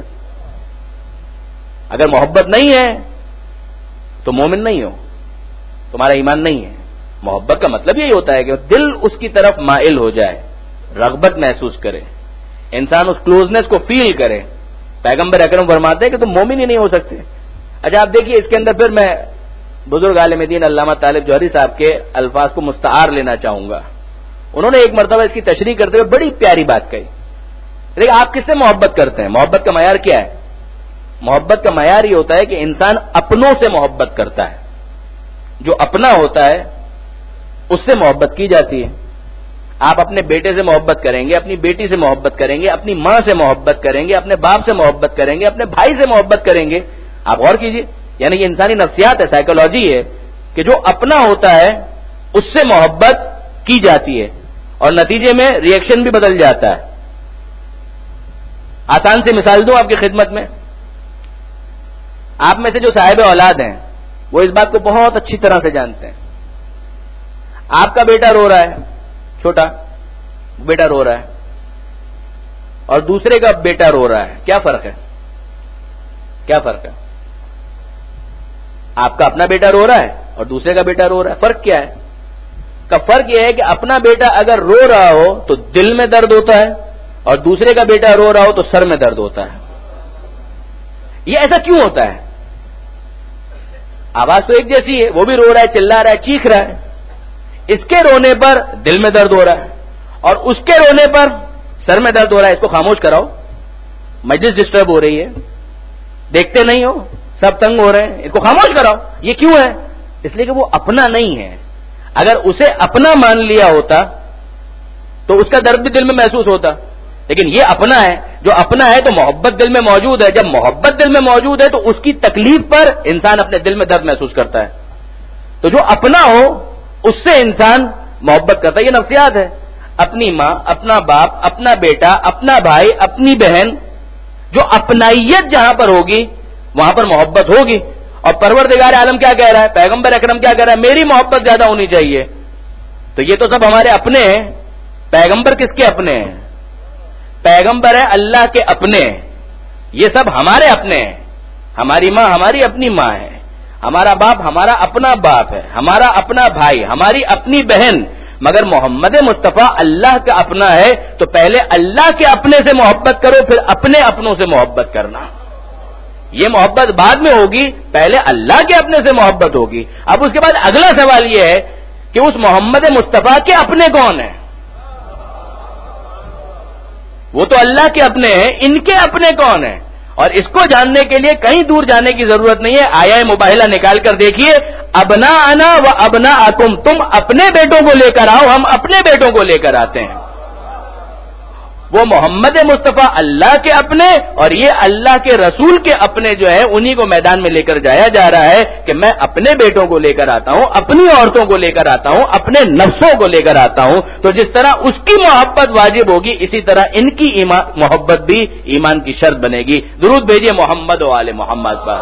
اگر محبت نہیں ہے تو مومن نہیں ہو, تمہارا ایمان نہیں ہے. محبت کا مطلب یہی ہوتا ہے کہ دل اس کی طرف مائل ہو جائے, رغبت محسوس کرے, انسان اس کلوزنس کو فیل کرے. پیغمبر اکرم فرماتے ہیں کہ تم مومن ہی نہیں ہو سکتے. اچھا آپ دیکھیے اس کے اندر پھر میں بزرگ عالم دین علامہ طالب جوہری صاحب کے الفاظ کو مستعار لینا چاہوں گا. انہوں نے ایک مرتبہ اس کی تشریح کرتے ہوئے بڑی پیاری بات کہی. لیکن آپ کس سے محبت کرتے ہیں؟ محبت کا معیار کیا ہے؟ محبت کا معیار یہ ہوتا ہے کہ انسان اپنوں سے محبت کرتا ہے. جو اپنا ہوتا ہے اس سے محبت کی جاتی ہے. آپ اپنے بیٹے سے محبت کریں گے, اپنی بیٹی سے محبت کریں گے, اپنی ماں سے محبت کریں گے, اپنے باپ سے محبت کریں گے, اپنے بھائی سے محبت کریں گے. آپ غور کیجیے, یعنی یہ انسانی نفسیات ہے, سائیکولوجی ہے کہ جو اپنا ہوتا ہے اس سے محبت کی جاتی ہے اور نتیجے میں ری ایکشن بھی بدل جاتا ہے. آسان سے مثال دوں آپ کی خدمت میں. آپ میں سے جو صاحب اولاد ہیں وہ اس بات کو بہت اچھی طرح سے جانتے ہیں. آپ کا بیٹا رو رہا ہے, چھوٹا بیٹا رو رہا ہے, اور دوسرے کا بیٹا رو رہا ہے, کیا فرق ہے؟ کیا فرق ہے؟ آپ کا اپنا بیٹا رو رہا ہے اور دوسرے کا بیٹا رو رہا ہے, فرق کیا ہے؟ کا فرق یہ ہے کہ اپنا بیٹا اگر رو رہا ہو تو دل میں درد ہوتا ہے اور دوسرے کا بیٹا رو رہا ہو تو سر میں درد ہوتا ہے. یہ ایسا کیوں ہوتا ہے؟ آواز تو ایک جیسی ہے, وہ بھی رو رہا ہے, چلا رہا ہے, چیخ رہا ہے. اس کے رونے پر دل میں درد ہو رہا ہے اور اس کے رونے پر سر میں درد ہو رہا ہے. اس کو خاموش کراؤ, مجلس ڈسٹرب ہو رہی ہے, دیکھتے نہیں ہو, سب تنگ ہو رہے ہیں, اس کو خاموش کراؤ. یہ کیوں ہے؟ اس لیے کہ وہ اپنا نہیں ہے. اگر اسے اپنا مان لیا ہوتا تو اس کا درد بھی دل میں محسوس ہوتا, لیکن یہ اپنا ہے. جو اپنا ہے تو محبت دل میں موجود ہے. جب محبت دل میں موجود ہے تو اس کی تکلیف پر انسان اپنے دل میں درد محسوس کرتا ہے. تو جو اپنا ہو اس سے انسان محبت کرتا ہے. یہ نفسیات ہے. اپنی ماں, اپنا باپ, اپنا بیٹا, اپنا بھائی, اپنی بہن, جو اپنائیت جہاں پر ہوگی وہاں پر محبت ہوگی. اور پروردگار عالم کیا کہہ رہا ہے, پیغمبر اکرم کیا کہہ رہا ہے, میری محبت زیادہ ہونی چاہیے. تو یہ تو سب ہمارے اپنے ہیں. پیغمبر کس کے اپنے ہیں؟ پیغمبر ہے اللہ کے اپنے. یہ سب ہمارے اپنے ہیں. ہماری ماں ہماری اپنی ماں ہے, ہمارا باپ ہمارا اپنا باپ ہے, ہمارا اپنا بھائی, ہماری اپنی بہن. مگر محمد مصطفیٰ اللہ کا اپنا ہے تو پہلے اللہ کے اپنے سے محبت کرو, پھر اپنے اپنوں سے محبت کرنا. یہ محبت بعد میں ہوگی, پہلے اللہ کے اپنے سے محبت ہوگی. اب اس کے بعد اگلا سوال یہ ہے کہ اس محمد مصطفیٰ کے اپنے کون ہیں؟ وہ تو اللہ کے اپنے ہیں, ان کے اپنے کون ہیں؟ اور اس کو جاننے کے لیے کہیں دور جانے کی ضرورت نہیں ہے. آیا مباہلہ نکال کر دیکھیے, ابنا انا و ابنا اکم, تم اپنے بیٹوں کو لے کر آؤ, ہم اپنے بیٹوں کو لے کر آتے ہیں. وہ محمد مصطفیٰ اللہ کے اپنے اور یہ اللہ کے رسول کے اپنے جو ہے انہی کو میدان میں لے کر جایا جا رہا ہے کہ میں اپنے بیٹوں کو لے کر آتا ہوں, اپنی عورتوں کو لے کر آتا ہوں, اپنے نفسوں کو لے کر آتا ہوں. تو جس طرح اس کی محبت واجب ہوگی اسی طرح ان کی محبت بھی ایمان کی شرط بنے گی. درود بھیجیے محمد و آل محمد پر.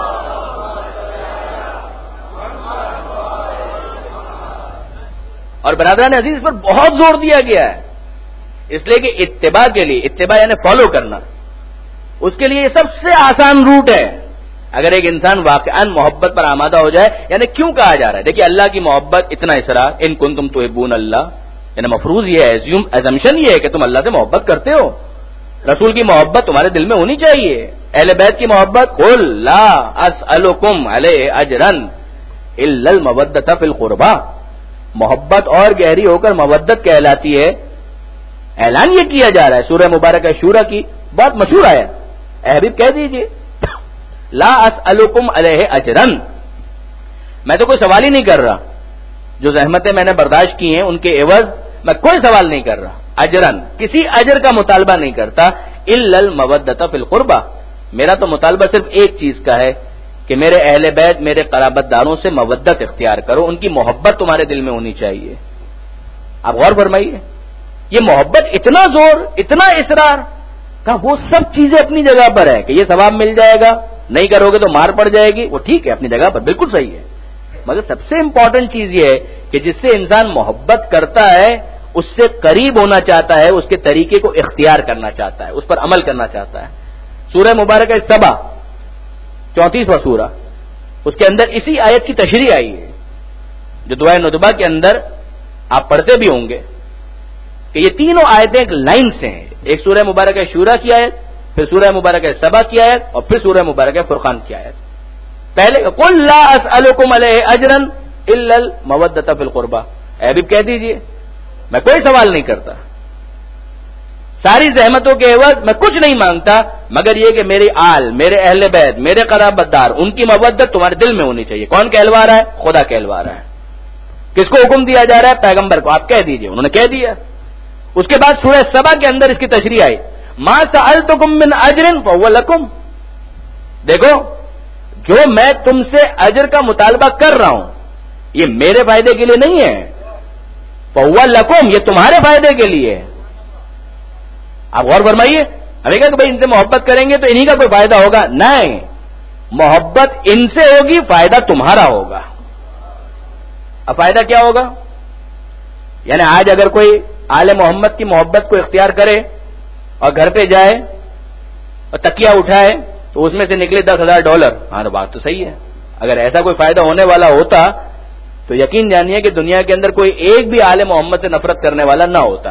اور برادران عزیز اس پر بہت زور دیا گیا ہے, اس لیے کہ اتباع کے لیے, اتباع یعنی فالو کرنا, اس کے لیے یہ سب سے آسان روٹ ہے. اگر ایک انسان واقعاً محبت پر آمادہ ہو جائے, یعنی کیوں کہا جا رہا ہے؟ دیکھیے اللہ کی محبت اتنا اصرار, ان کنتم تحبون اللہ, یعنی مفروض یہ ہے, ایزمپشن یہ ہے کہ تم اللہ سے محبت کرتے ہو. رسول کی محبت تمہارے دل میں ہونی چاہیے. اہل بیت کی محبت, قل لا اسألکم علیہ اجرا الا المودۃ فی القربى, محبت اور گہری ہو کر مودت کہلاتی ہے. اعلان یہ کیا جا رہا ہے سورہ مبارکہ شورا کی, بہت مشہور آیا, اے حبیب کہہ دیجئے لا اسألکم علیہ اجرا, میں تو کوئی سوال ہی نہیں کر رہا, جو زحمتیں میں نے برداشت کی ہیں ان کے عوض میں کوئی سوال نہیں کر رہا. اجرن, کسی اجر کا مطالبہ نہیں کرتا. الا المودۃ فی القربى, میرا تو مطالبہ صرف ایک چیز کا ہے کہ میرے اہل بیت, میرے قرابت داروں سے مودت اختیار کرو, ان کی محبت تمہارے دل میں ہونی چاہیے. آپ غور فرمائیے, یہ محبت اتنا زور, اتنا اصرار, کہا وہ سب چیزیں اپنی جگہ پر ہے کہ یہ ثواب مل جائے گا, نہیں کرو گے تو مار پڑ جائے گی, وہ ٹھیک ہے اپنی جگہ پر, بالکل صحیح ہے. مگر سب سے امپورٹنٹ چیز یہ ہے کہ جس سے انسان محبت کرتا ہے اس سے قریب ہونا چاہتا ہے, اس کے طریقے کو اختیار کرنا چاہتا ہے, اس پر عمل کرنا چاہتا ہے. سورہ مبارکہ سبا چونتیسواں سورہ, اس کے اندر اسی آیت کی تشریح آئی ہے جو دعائے ندبہ کے اندر آپ پڑھتے بھی ہوں گے کہ یہ تینوں آیتیں ایک لائن سے ہیں. ایک سورہ مبارکہ شورا کی آیت, پھر سورہ مبارکہ سبا کی آیت, اور پھر سورہ مبارکہ فرقان کی آیت. پہلے قل لا اسألکم علیہ اجرا الا المودۃ فی القربى, اے حبیب کہہ دیجئے میں کوئی سوال نہیں کرتا, ساری زحمتوں کے عوض میں کچھ نہیں مانگتا مگر یہ کہ میری آل، میرے اہل بیت، میرے قرابت دار، ان کی مودت تمہارے دل میں ہونی چاہیے. کون کہلوا رہا ہے؟ خدا کہلوا رہا ہے. کس کو حکم دیا جا رہا ہے؟ پیغمبر کو. آپ کہہ دیجئے. انہوں نے کہہ دیا. اس کے بعد سورہ سبا کے اندر اس کی تشریح آئی، ما سألتکم من اجر فهو لکم. دیکھو جو میں تم سے اجر کا مطالبہ کر رہا ہوں یہ میرے فائدے کے لیے نہیں ہے، فهو لکم، یہ تمہارے فائدے کے لیے. آپ غور فرمائیے. ہمیں کہا کہ بھائی ان سے محبت کریں گے تو انہی کا کوئی فائدہ ہوگا. نہیں، محبت ان سے ہوگی، فائدہ تمہارا ہوگا. اب فائدہ کیا ہوگا؟ یعنی آج اگر کوئی آل محمد کی محبت کو اختیار کرے اور گھر پہ جائے اور تکیہ اٹھائے تو اس میں سے نکلے دس ہزار ڈالر، ہاں تو بات تو صحیح ہے. اگر ایسا کوئی فائدہ ہونے والا ہوتا تو یقین جانیے کہ دنیا کے اندر کوئی ایک بھی آل محمد سے نفرت کرنے والا نہ ہوتا.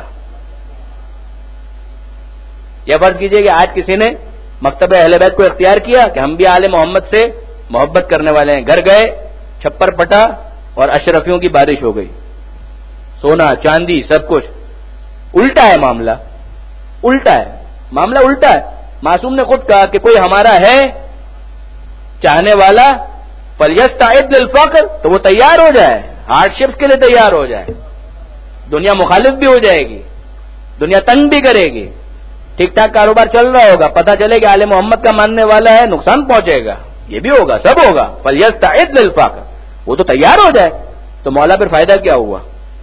یا فرض کیجئے کہ آج کسی نے مکتب اہل بیت کو اختیار کیا کہ ہم بھی آل محمد سے محبت کرنے والے ہیں، گھر گئے، چھپر پٹا اور اشرفیوں کی بارش ہو گئی، سونا چاندی سب کچھ. الٹا ہے معاملہ، الٹا ہے معاملہ الٹا ہے. معصوم نے خود کہا کہ کوئی ہمارا ہے چاہنے والا فلیستعد للفقر، تو وہ تیار ہو جائے، ہارڈ شپس کے لیے تیار ہو جائے. دنیا مخالف بھی ہو جائے گی، دنیا تنگ بھی کرے گی، ٹھیک ٹھاک کاروبار چل رہا ہوگا، پتہ چلے کہ آل محمد کا ماننے والا ہے نقصان پہنچے گا، یہ بھی ہوگا، سب ہوگا. فلیستعد للفقر، وہ تو تیار ہو جائے. تو مولا پھر فائدہ کیا ہوا؟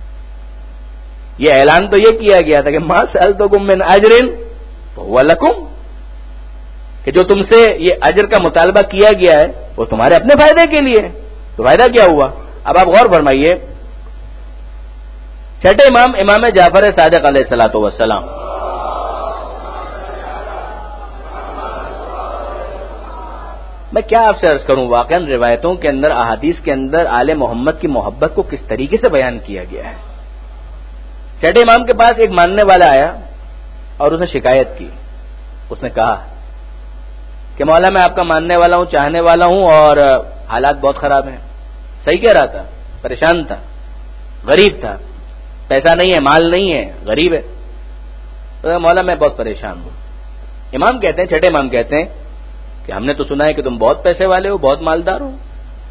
یہ اعلان تو یہ کیا گیا تھا کہ ما سألتکم من اجر فهو لکم، کہ جو تم سے یہ اجر کا مطالبہ کیا گیا ہے وہ تمہارے اپنے فائدے کے لیے. تو فائدہ کیا ہوا؟ اب آپ غور فرمائیے. چھٹے امام امام جعفر صادق علیہ الصلوۃ والسلام، میں کیا آپ سے عرض کروں، واقعاً روایتوں کے اندر، احادیث کے اندر آل محمد کی محبت کو کس طریقے سے بیان کیا گیا ہے. چھٹے امام کے پاس ایک ماننے والا آیا اور اس نے شکایت کی. اس نے کہا کہ مولا میں آپ کا ماننے والا ہوں، چاہنے والا ہوں، اور حالات بہت خراب ہیں. صحیح کہہ رہا تھا، پریشان تھا، غریب تھا، پیسہ نہیں ہے، مال نہیں ہے، غریب ہے. تو مولا میں بہت پریشان ہوں. امام کہتے ہیں، چھٹے امام کہتے ہیں کہ ہم نے تو سنا ہے کہ تم بہت پیسے والے ہو، بہت مالدار ہو.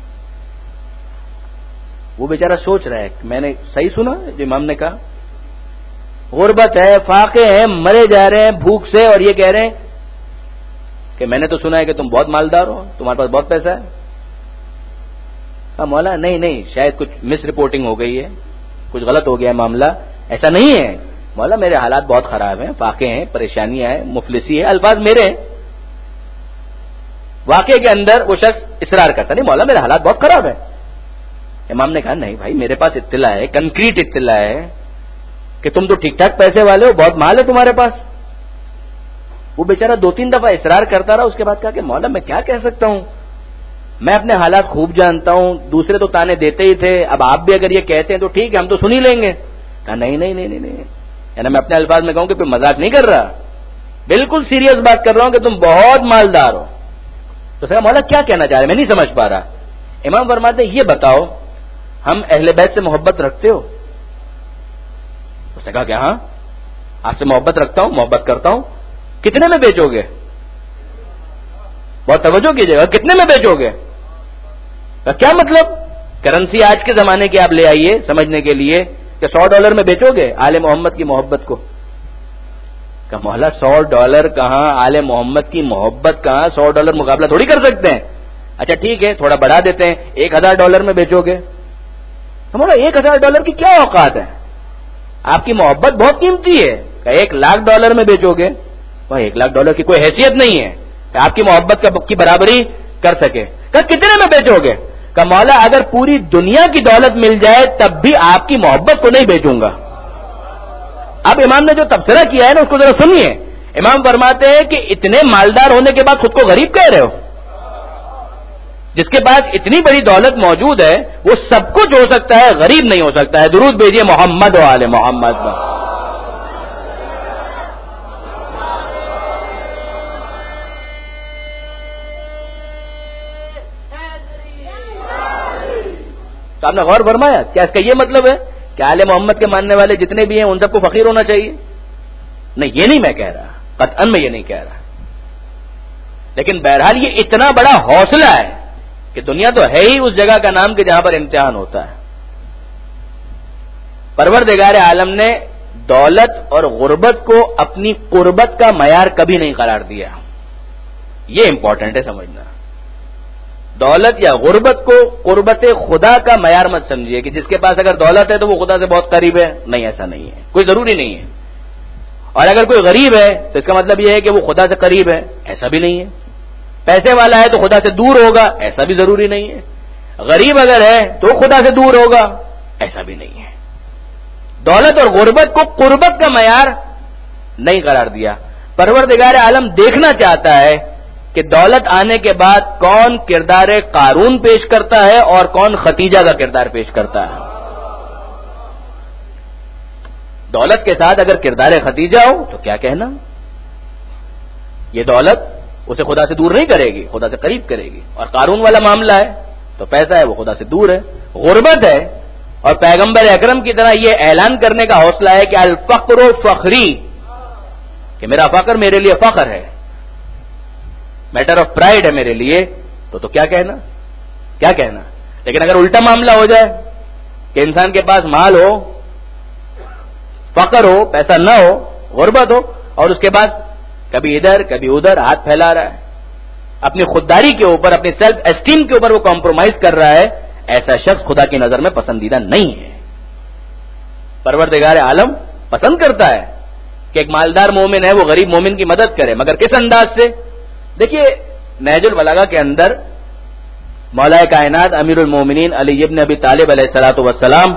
وہ بیچارہ سوچ رہا ہے کہ میں نے صحیح سنا جو امام نے کہا. غربت ہے، فاقے ہیں، مرے جا رہے ہیں بھوک سے، اور یہ کہہ رہے ہیں کہ میں نے تو سنا ہے کہ تم بہت مالدار ہو، تمہارے پاس بہت پیسہ ہے. کہا مولا نہیں نہیں، شاید کچھ مس رپورٹنگ ہو گئی ہے، کچھ غلط ہو گیا ہے معاملہ، ایسا نہیں ہے. مولا میرے حالات بہت خراب ہیں، فاقے ہیں، پریشانیاں ہیں، مفلسی ہے، الفاظ میرے ہیں. واقعے کے اندر وہ شخص اصرار کرتا نہیں مولا میرے حالات بہت خراب ہے. امام نے کہا نہیں بھائی، میرے پاس اطلاع ہے، کنکریٹ اطلاع ہے کہ تم تو ٹھیک ٹھاک پیسے والے ہو، بہت مال ہے تمہارے پاس. وہ بیچارہ دو تین دفعہ اصرار کرتا رہا. اس کے بعد کہا کہ مولا میں کیا کہہ سکتا ہوں، میں اپنے حالات خوب جانتا ہوں، دوسرے تو تانے دیتے ہی تھے، اب آپ بھی اگر یہ کہتے ہیں تو ٹھیک ہے، ہم تو سن ہی لیں گے. کہا نہیں نہیں نہیں نہیں نہیں، یعنی میں اپنے الفاظ میں کہوں کہ کوئی مذاق نہیں کر رہا، بالکل سیریس بات کر رہا ہوں کہ تم بہت مالدار ہو. تو سر مولا کیا کہنا چاہ رہے، میں نہیں سمجھ پا رہا. امام فرماتے ہیں یہ بتاؤ ہم اہل بیت سے محبت رکھتے ہو؟ اس نے کہا کہ ہاں آپ سے محبت رکھتا ہوں، محبت کرتا ہوں. کتنے میں بیچو گے؟ بہت توجہ کیجیے گا، کتنے میں بیچو گے؟ کیا مطلب؟ کرنسی آج کے زمانے کی آپ لے آئیے سمجھنے کے لیے کہ سو ڈالر میں بیچو گے آل محمد کی محبت کو؟ کہ مولا سو ڈالر کہاں، آل محمد کی محبت کہاں، سو ڈالر مقابلہ تھوڑی کر سکتے ہیں. اچھا ٹھیک ہے تھوڑا بڑھا دیتے ہیں، ایک ہزار ڈالر میں بیچو گے؟ ہمارا ایک ہزار ڈالر کی کیا اوقات ہے، آپ کی محبت بہت قیمتی ہے. کہ ایک لاکھ ڈالر میں بیچو گے؟ وہ ایک لاکھ ڈالر کی کوئی حیثیت نہیں ہے کہ آپ کی محبت کی برابری کر سکے. کہ کتنے میں بیچو گے؟ کہ مولا اگر پوری دنیا کی دولت مل جائے تب بھی آپ کی محبت کو نہیں بیچوں گا. اب امام نے جو تبصرہ کیا ہے نا اس کو ذرا سنیے. امام فرماتے ہیں کہ اتنے مالدار ہونے کے بعد خود کو غریب کہہ رہے ہو؟ جس کے پاس اتنی بڑی دولت موجود ہے وہ سب کچھ ہو سکتا ہے، غریب نہیں ہو سکتا ہے. درود بھیجیے محمد و آل محمد. تو آپ نے غور فرمایا کیا اس کا یہ مطلب ہے کہ آل محمد کے ماننے والے جتنے بھی ہیں ان سب کو فقیر ہونا چاہیے؟ نہیں، یہ نہیں میں کہہ رہا، قطعاً میں یہ نہیں کہہ رہا، لیکن بہرحال یہ اتنا بڑا حوصلہ ہے کہ دنیا تو ہے ہی اس جگہ کا نام کہ جہاں پر امتحان ہوتا ہے۔ پروردگار عالم نے دولت اور غربت کو اپنی قربت کا معیار کبھی نہیں قرار دیا، یہ امپورٹنٹ ہے سمجھنا۔ دولت یا غربت کو قربت خدا کا معیار مت سمجھیے کہ جس کے پاس اگر دولت ہے تو وہ خدا سے بہت قریب ہے، نہیں، ایسا نہیں ہے، کوئی ضروری نہیں ہے۔ اور اگر کوئی غریب ہے تو اس کا مطلب یہ ہے کہ وہ خدا سے قریب ہے، ایسا بھی نہیں ہے۔ پیسے والا ہے تو خدا سے دور ہوگا، ایسا بھی ضروری نہیں ہے۔ غریب اگر ہے تو خدا سے دور ہوگا، ایسا بھی نہیں ہے۔ دولت اور غربت کو قربت کا معیار نہیں قرار دیا۔ پروردگار عالم دیکھنا چاہتا ہے کہ دولت آنے کے بعد کون کردار قارون پیش کرتا ہے اور کون ختیجہ کا کردار پیش کرتا ہے۔ دولت کے ساتھ اگر کردار ختیجہ ہو تو کیا کہنا، یہ دولت اسے خدا سے دور نہیں کرے گی، خدا سے قریب کرے گی۔ اور قارون والا معاملہ ہے تو پیسہ ہے وہ خدا سے دور ہے۔ غربت ہے اور پیغمبر اکرم کی طرح یہ اعلان کرنے کا حوصلہ ہے کہ الفقر فخری، کہ میرا فقر میرے لیے فخر ہے، میٹر آف پرائڈ ہے میرے لیے، تو تو کیا کہنا کیا کہنا لیکن اگر الٹا معاملہ ہو جائے کہ انسان کے پاس مال ہو، فقر ہو، پیسہ نہ ہو، غربت ہو، اور اس کے بعد کبھی ادھر کبھی ادھر ہاتھ پھیلا رہا ہے، اپنی خودداری کے اوپر، اپنی سیلف اسٹیم کے اوپر وہ کمپرومائز کر رہا ہے، ایسا شخص خدا کی نظر میں پسندیدہ نہیں ہے۔ پروردگار عالم پسند کرتا ہے کہ ایک مالدار مومن ہے وہ غریب مومن کی مدد کرے، مگر کس انداز سے؟ دیکھیے نہج البلاغہ کے اندر مولا کائنات امیر المومنین علی ابن ابی طالب علیہ الصلوۃ والسلام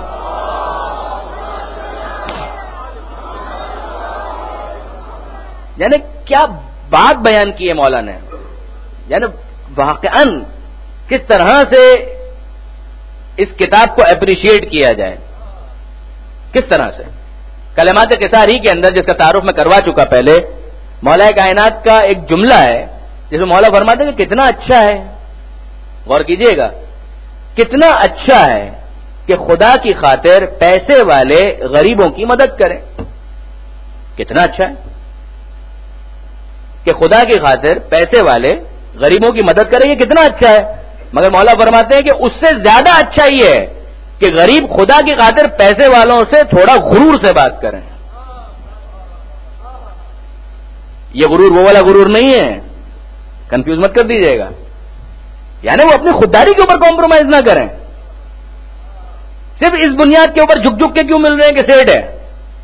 یعنی کیا بات بیان کی ہے مولا نے، یعنی واقعاً کس طرح سے اس کتاب کو اپریشیٹ کیا جائے، کس طرح سے۔ کلمات قصاری کے اندر جس کا تعارف میں کروا چکا پہلے، مولا کائنات کا ایک جملہ ہے جس میں مولا فرماتے ہیں کہ کتنا اچھا ہے، غور کیجئے گا، کتنا اچھا ہے کہ خدا کی خاطر پیسے والے غریبوں کی مدد کریں، کتنا اچھا ہے کہ خدا کی خاطر پیسے والے غریبوں کی مدد کریں، یہ کتنا اچھا ہے۔ مگر مولا فرماتے ہیں کہ اس سے زیادہ اچھا یہ ہے کہ غریب خدا کی خاطر پیسے والوں سے تھوڑا غرور سے بات کریں۔ یہ غرور وہ والا غرور نہیں ہے، کنفیوز مت کر دیجیے گا، یعنی وہ اپنی خودداری کے اوپر کمپرومائز نہ کریں، صرف اس بنیاد کے اوپر جھک جھک کے کیوں مل رہے ہیں کہ سیٹ ہے۔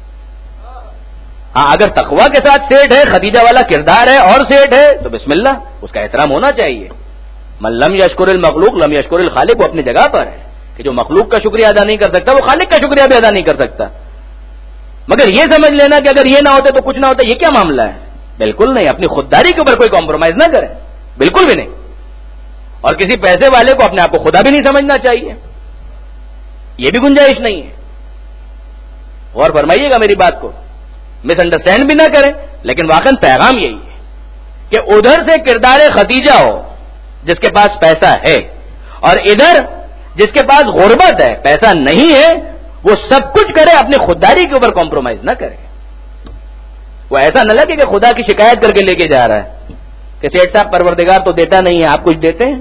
ہاں اگر تقویٰ کے ساتھ سیٹ ہے، ختیجہ والا کردار ہے اور سیٹ ہے تو بسم اللہ، اس کا احترام ہونا چاہیے۔ من لم یشکر المخلوق لم یشکر الخالق، وہ اپنی جگہ پر ہے کہ جو مخلوق کا شکریہ ادا نہیں کر سکتا وہ خالق کا شکریہ بھی ادا نہیں کر سکتا۔ مگر یہ سمجھ لینا کہ اگر یہ نہ ہوتے تو کچھ نہ ہوتا، یہ کیا معاملہ ہے؟ بالکل نہیں، اپنی خودداری کے اوپر کوئی کمپرومائز نہ کریں، بالکل بھی نہیں۔ اور کسی پیسے والے کو اپنے آپ کو خدا بھی نہیں سمجھنا چاہیے، یہ بھی گنجائش نہیں ہے۔ غور فرمائیے گا میری بات کو، مس انڈرسٹینڈ بھی نہ کریں، لیکن واقعاً پیغام یہی ہے کہ ادھر سے کردار ختیجہ ہو جس کے پاس پیسہ ہے، اور ادھر جس کے پاس غربت ہے، پیسہ نہیں ہے، وہ سب کچھ کرے، اپنی خودداری کے اوپر کمپرومائز نہ کرے۔ وہ ایسا نہ لگے کہ خدا کی شکایت کر کے لے کے جا رہا ہے کہ سیٹ صاحب پروردگار تو دیتا نہیں ہے، آپ کچھ دیتے ہیں،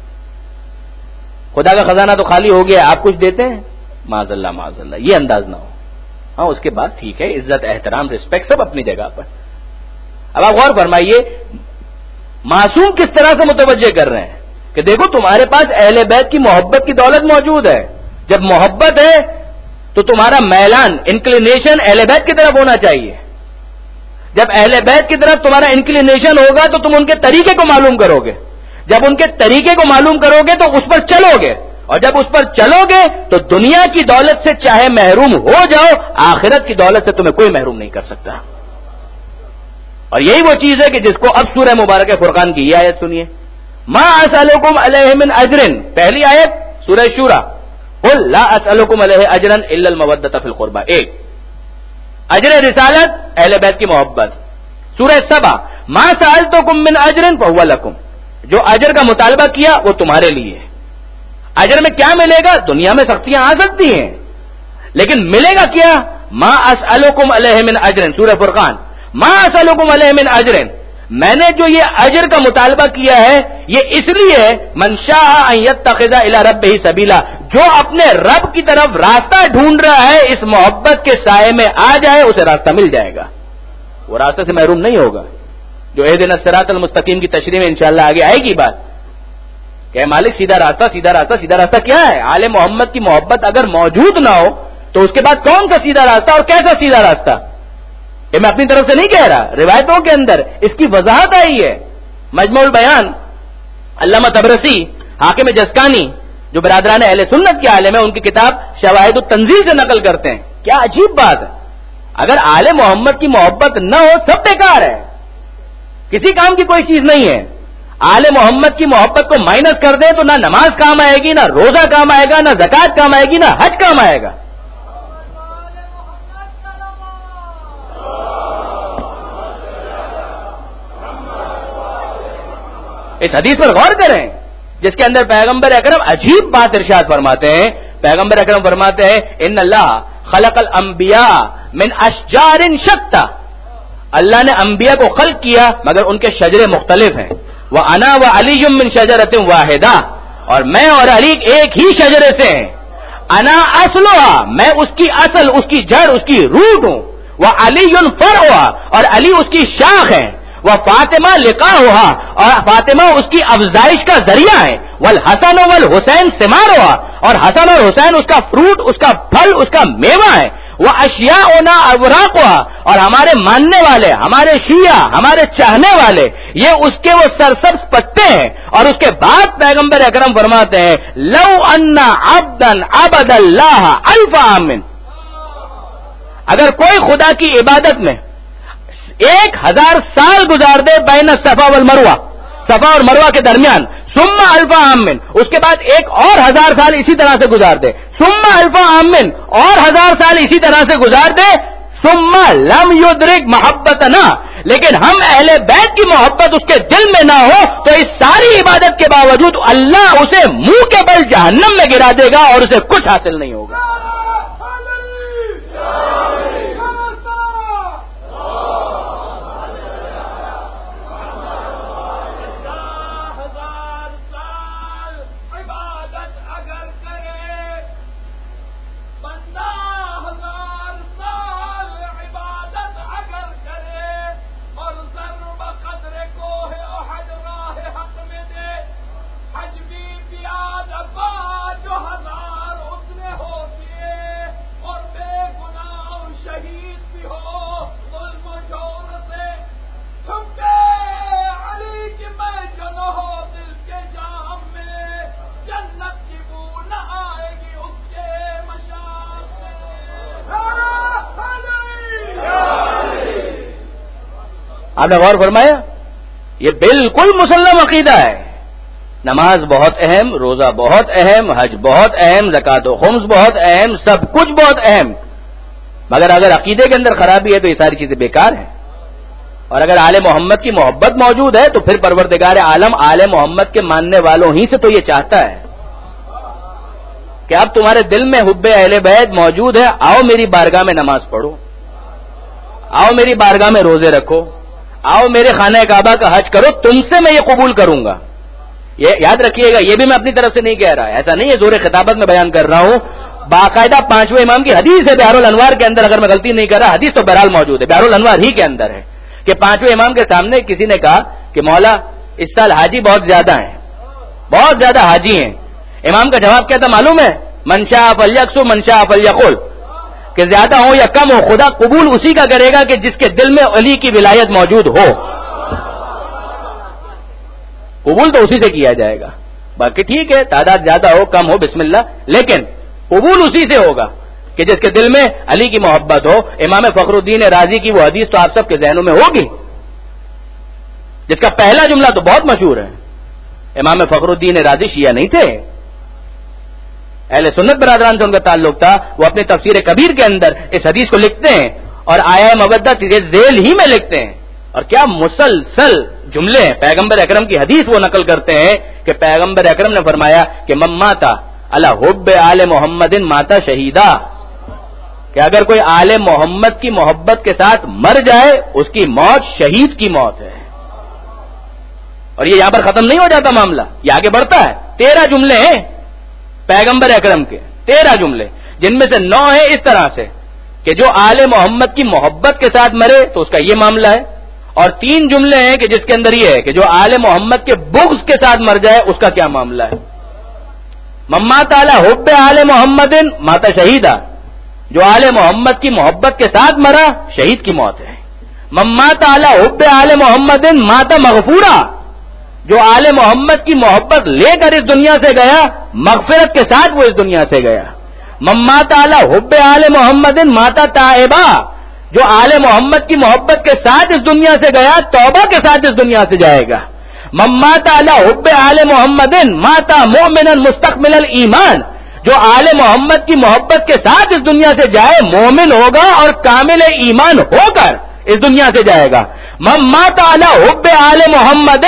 خدا کا خزانہ تو خالی ہو گیا، آپ کچھ دیتے ہیں، معاذ اللہ معاذ اللہ، یہ انداز نہ ہو۔ ہاں اس کے بعد ٹھیک ہے، عزت احترام رسپیکٹ سب اپنی جگہ پر۔ اب آپ غور فرمائیے معصوم کس طرح سے متوجہ کر رہے ہیں کہ دیکھو تمہارے پاس اہل بیت کی محبت کی دولت موجود ہے، جب محبت ہے تو تمہارا میلان انکلینیشن اہل بیت کی طرف ہونا چاہیے، جب اہل بیت کی طرف تمہارا انکلینیشن ہوگا تو تم ان کے طریقے کو معلوم کرو گے، جب ان کے طریقے کو معلوم کرو گے تو اس پر چلو گے، اور جب اس پر چلو گے تو دنیا کی دولت سے چاہے محروم ہو جاؤ، آخرت کی دولت سے تمہیں کوئی محروم نہیں کر سکتا۔ اور یہی وہ چیز ہے کہ جس کو اب سورہ مبارکہ فرقان کی یہ آیت سنیے، ما اسألکم علیہ من اجر، پہلی آیت سورہ شورى، قل لا اسألکم علیہ اجرا الا المودۃ فی القربى، ایک اجر رسالت اہل بیت کی محبت۔ سورہ سبا، ما سألتکم من اجر فهو لکم، جو اجر کا مطالبہ کیا وہ تمہارے لیے ہے۔ اجر میں کیا ملے گا؟ دنیا میں سختیاں آ سکتی ہیں لیکن ملے گا کیا؟ ما اسألکم علیہ من اجر، سورہ فرقان، ما اسألکم علیہ من اجر، میں نے جو یہ اجر کا مطالبہ کیا ہے یہ اس لیے من شاء ان یتخذ الی ربہ سبیلا، جو اپنے رب کی طرف راستہ ڈھونڈ رہا ہے اس محبت کے سائے میں آ جائے اسے راستہ مل جائے گا، وہ راستہ سے محروم نہیں ہوگا. جو اہدنا الصراط المستقیم کی تشریح میں انشاءاللہ آگے آئے گی بات کہ مالک سیدھا راستہ سیدھا راستہ سیدھا راستہ کیا ہے؟ آل محمد کی محبت اگر موجود نہ ہو تو اس کے بعد کون سا سیدھا راستہ اور کیسا سیدھا راستہ؟ یہ میں اپنی طرف سے نہیں کہہ رہا، روایتوں کے اندر اس کی وضاحت آئی ہے. مجموع البیان علامہ طبرسی حاکم جسکانی جو برادران اہل سنت کے عالم ہیں ان کی کتاب شواہد التنزیل سے نقل کرتے ہیں. کیا عجیب بات ہے، اگر آل محمد کی محبت نہ ہو سب بیکار ہے، کسی کام کی کوئی چیز نہیں ہے. آل محمد کی محبت کو مائنس کر دیں تو نہ نماز کام آئے گی، نہ روزہ کام آئے گا، نہ زکوٰۃ کام آئے گی، نہ حج کام آئے گا. اس حدیث پر غور کریں جس کے اندر پیغمبر اکرم عجیب بات ارشاد فرماتے ہیں. پیغمبر اکرم فرماتے ہیں ان اللہ خلق الانبیاء من اشجار شتى، اللہ نے انبیاء کو خلق کیا مگر ان کے شجرے مختلف ہیں. وَأَنَا وَعَلِيٌّ مِّن شَجَرَةٍ وَاحِدَةٍ، اور میں اور علی ایک ہی شجرے سے ہیں. انا اصلها، میں اس کی اصل، اس کی جڑ، اس کی روٹ ہوں. وَعَلِيٌّ فَرْعُهَا، اور علی اس کی شاخ ہے. وَفَاطِمَةٌ لِقَاؤُهَا، اور فاطمہ اس کی افزائش کا ذریعہ ہے. وَالْحَسَنُ وَالْحُسَيْنُ ثِمَارُهَا، اور حسن اور حسین اس کا فروٹ، اس کا پھل، اس کا میوہ ہے. وَأَشْيَاؤُنَا أَوْرَاقُهَا، اور ہمارے ماننے والے، ہمارے شیعہ، ہمارے چاہنے والے، یہ اس کے وہ سرسبز پتے ہیں. اور اس کے بعد پیغمبر اکرم فرماتے ہیں لَوْ أَنَّ عَبْدًا عَبَدَ اللَّهَ أَلْفَ عَامٍ، اگر کوئی خدا کی عبادت میں ایک ہزار سال گزار دے بین صفا والمروہ، صفا اور مروہ کے درمیان، ثم الف عام، اس کے بعد ایک اور ہزار سال اسی طرح سے گزار دے، ثم الف عام، اور ہزار سال اسی طرح سے گزار دے، ثم لم یدرک محبتنا، لیکن ہم اہل بیت کی محبت اس کے دل میں نہ ہو تو اس ساری عبادت کے باوجود اللہ اسے منہ کے بل جہنم میں گرا دے گا اور اسے کچھ حاصل نہیں ہوگا. آپ نے غور فرمایا؟ یہ بالکل مسلم عقیدہ ہے. نماز بہت اہم، روزہ بہت اہم، حج بہت اہم، زکوٰۃ و خمس بہت اہم، سب کچھ بہت اہم، مگر اگر عقیدے کے اندر خرابی ہے تو یہ ساری چیزیں بیکار ہیں. اور اگر آل محمد کی محبت موجود ہے تو پھر پروردگار عالم آل محمد کے ماننے والوں ہی سے تو یہ چاہتا ہے کہ اب تمہارے دل میں حب اہل بیت موجود ہے، آؤ میری بارگاہ میں نماز پڑھو، آؤ میری بارگاہ میں روزے رکھو، آؤ میرے خانہ کعبہ کا حج کرو، تم سے میں یہ قبول کروں گا. یہ یاد رکھیے گا، یہ بھی میں اپنی طرف سے نہیں کہہ رہا، ایسا نہیں ہے زور خطابت میں بیان کر رہا ہوں، باقاعدہ پانچویں امام کی حدیث ہے بہار الانوار کے اندر، اگر میں غلطی نہیں کر رہا حدیث تو بہرحال موجود ہے، بہار الانوار ہی کے اندر ہے کہ پانچویں امام کے سامنے کسی نے کہا کہ مولا اس سال حاجی بہت زیادہ ہیں، بہت زیادہ حاجی ہیں. امام کا جواب کیا تھا معلوم ہے؟ من شاء فلیکسو من شاء فلیقل، کہ زیادہ ہو یا کم ہو خدا قبول اسی کا کرے گا کہ جس کے دل میں علی کی ولایت موجود ہو، قبول تو اسی سے کیا جائے گا. باقی ٹھیک ہے تعداد زیادہ ہو کم ہو بسم اللہ، لیکن قبول اسی سے ہوگا کہ جس کے دل میں علی کی محبت ہو. امام فخر الدین رازی کی وہ حدیث تو آپ سب کے ذہنوں میں ہوگی جس کا پہلا جملہ تو بہت مشہور ہے. امام فخر الدین رازی شیعہ نہیں تھے، اہل سنت برادران سے ان کا تعلق تھا. وہ اپنے تفسیر کبیر کے اندر اس حدیث کو لکھتے ہیں اور آیا مودت ذیل ہی میں لکھتے ہیں، اور کیا مسلسل جملے ہیں. پیغمبر اکرم کی حدیث وہ نقل کرتے ہیں کہ پیغمبر اکرم نے فرمایا کہ من ماتا علی حب آل محمد ماتا شہیدا، کہ کہ اگر کوئی آل محمد کی محبت کے ساتھ مر جائے اس کی موت شہید کی موت ہے. اور یہ یہاں پر ختم نہیں ہو جاتا معاملہ, یہ آگے بڑھتا ہے. تیرہ جملے ہیں پیغمبر اکرم کے, تیرہ جملے, جن میں سے نو ہیں اس طرح سے کہ جو آل محمد کی محبت کے ساتھ مرے تو اس کا یہ معاملہ ہے, اور تین جملے ہیں کہ جس کے اندر یہ ہے کہ جو آل محمد کے بغض کے ساتھ مر جائے اس کا کیا معاملہ ہے. مما تعالی حب آل محمد ماتا شہیدہ, جو آل محمد کی محبت کے ساتھ مرا شہید کی موت ہے. مما تعالی حب آل محمد ماتا مغفورہ, جو آل محمد کی محبت لے کر اس دنیا سے گیا مغفرت کے ساتھ وہ اس دنیا سے گیا. مما تعالی حب آل محمد ماتا تائبہ, جو آل محمد کی محبت کے ساتھ اس دنیا سے گیا توبہ کے ساتھ اس دنیا سے جائے گا. مما تعالی حب آل محمد ماتا مومنا مستقبل الایمان, جو آل محمد کی محبت کے ساتھ اس دنیا سے جائے مومن ہوگا اور کامل ایمان ہو کر اس دنیا سے جائے گا. مما تعالی حب آل محمد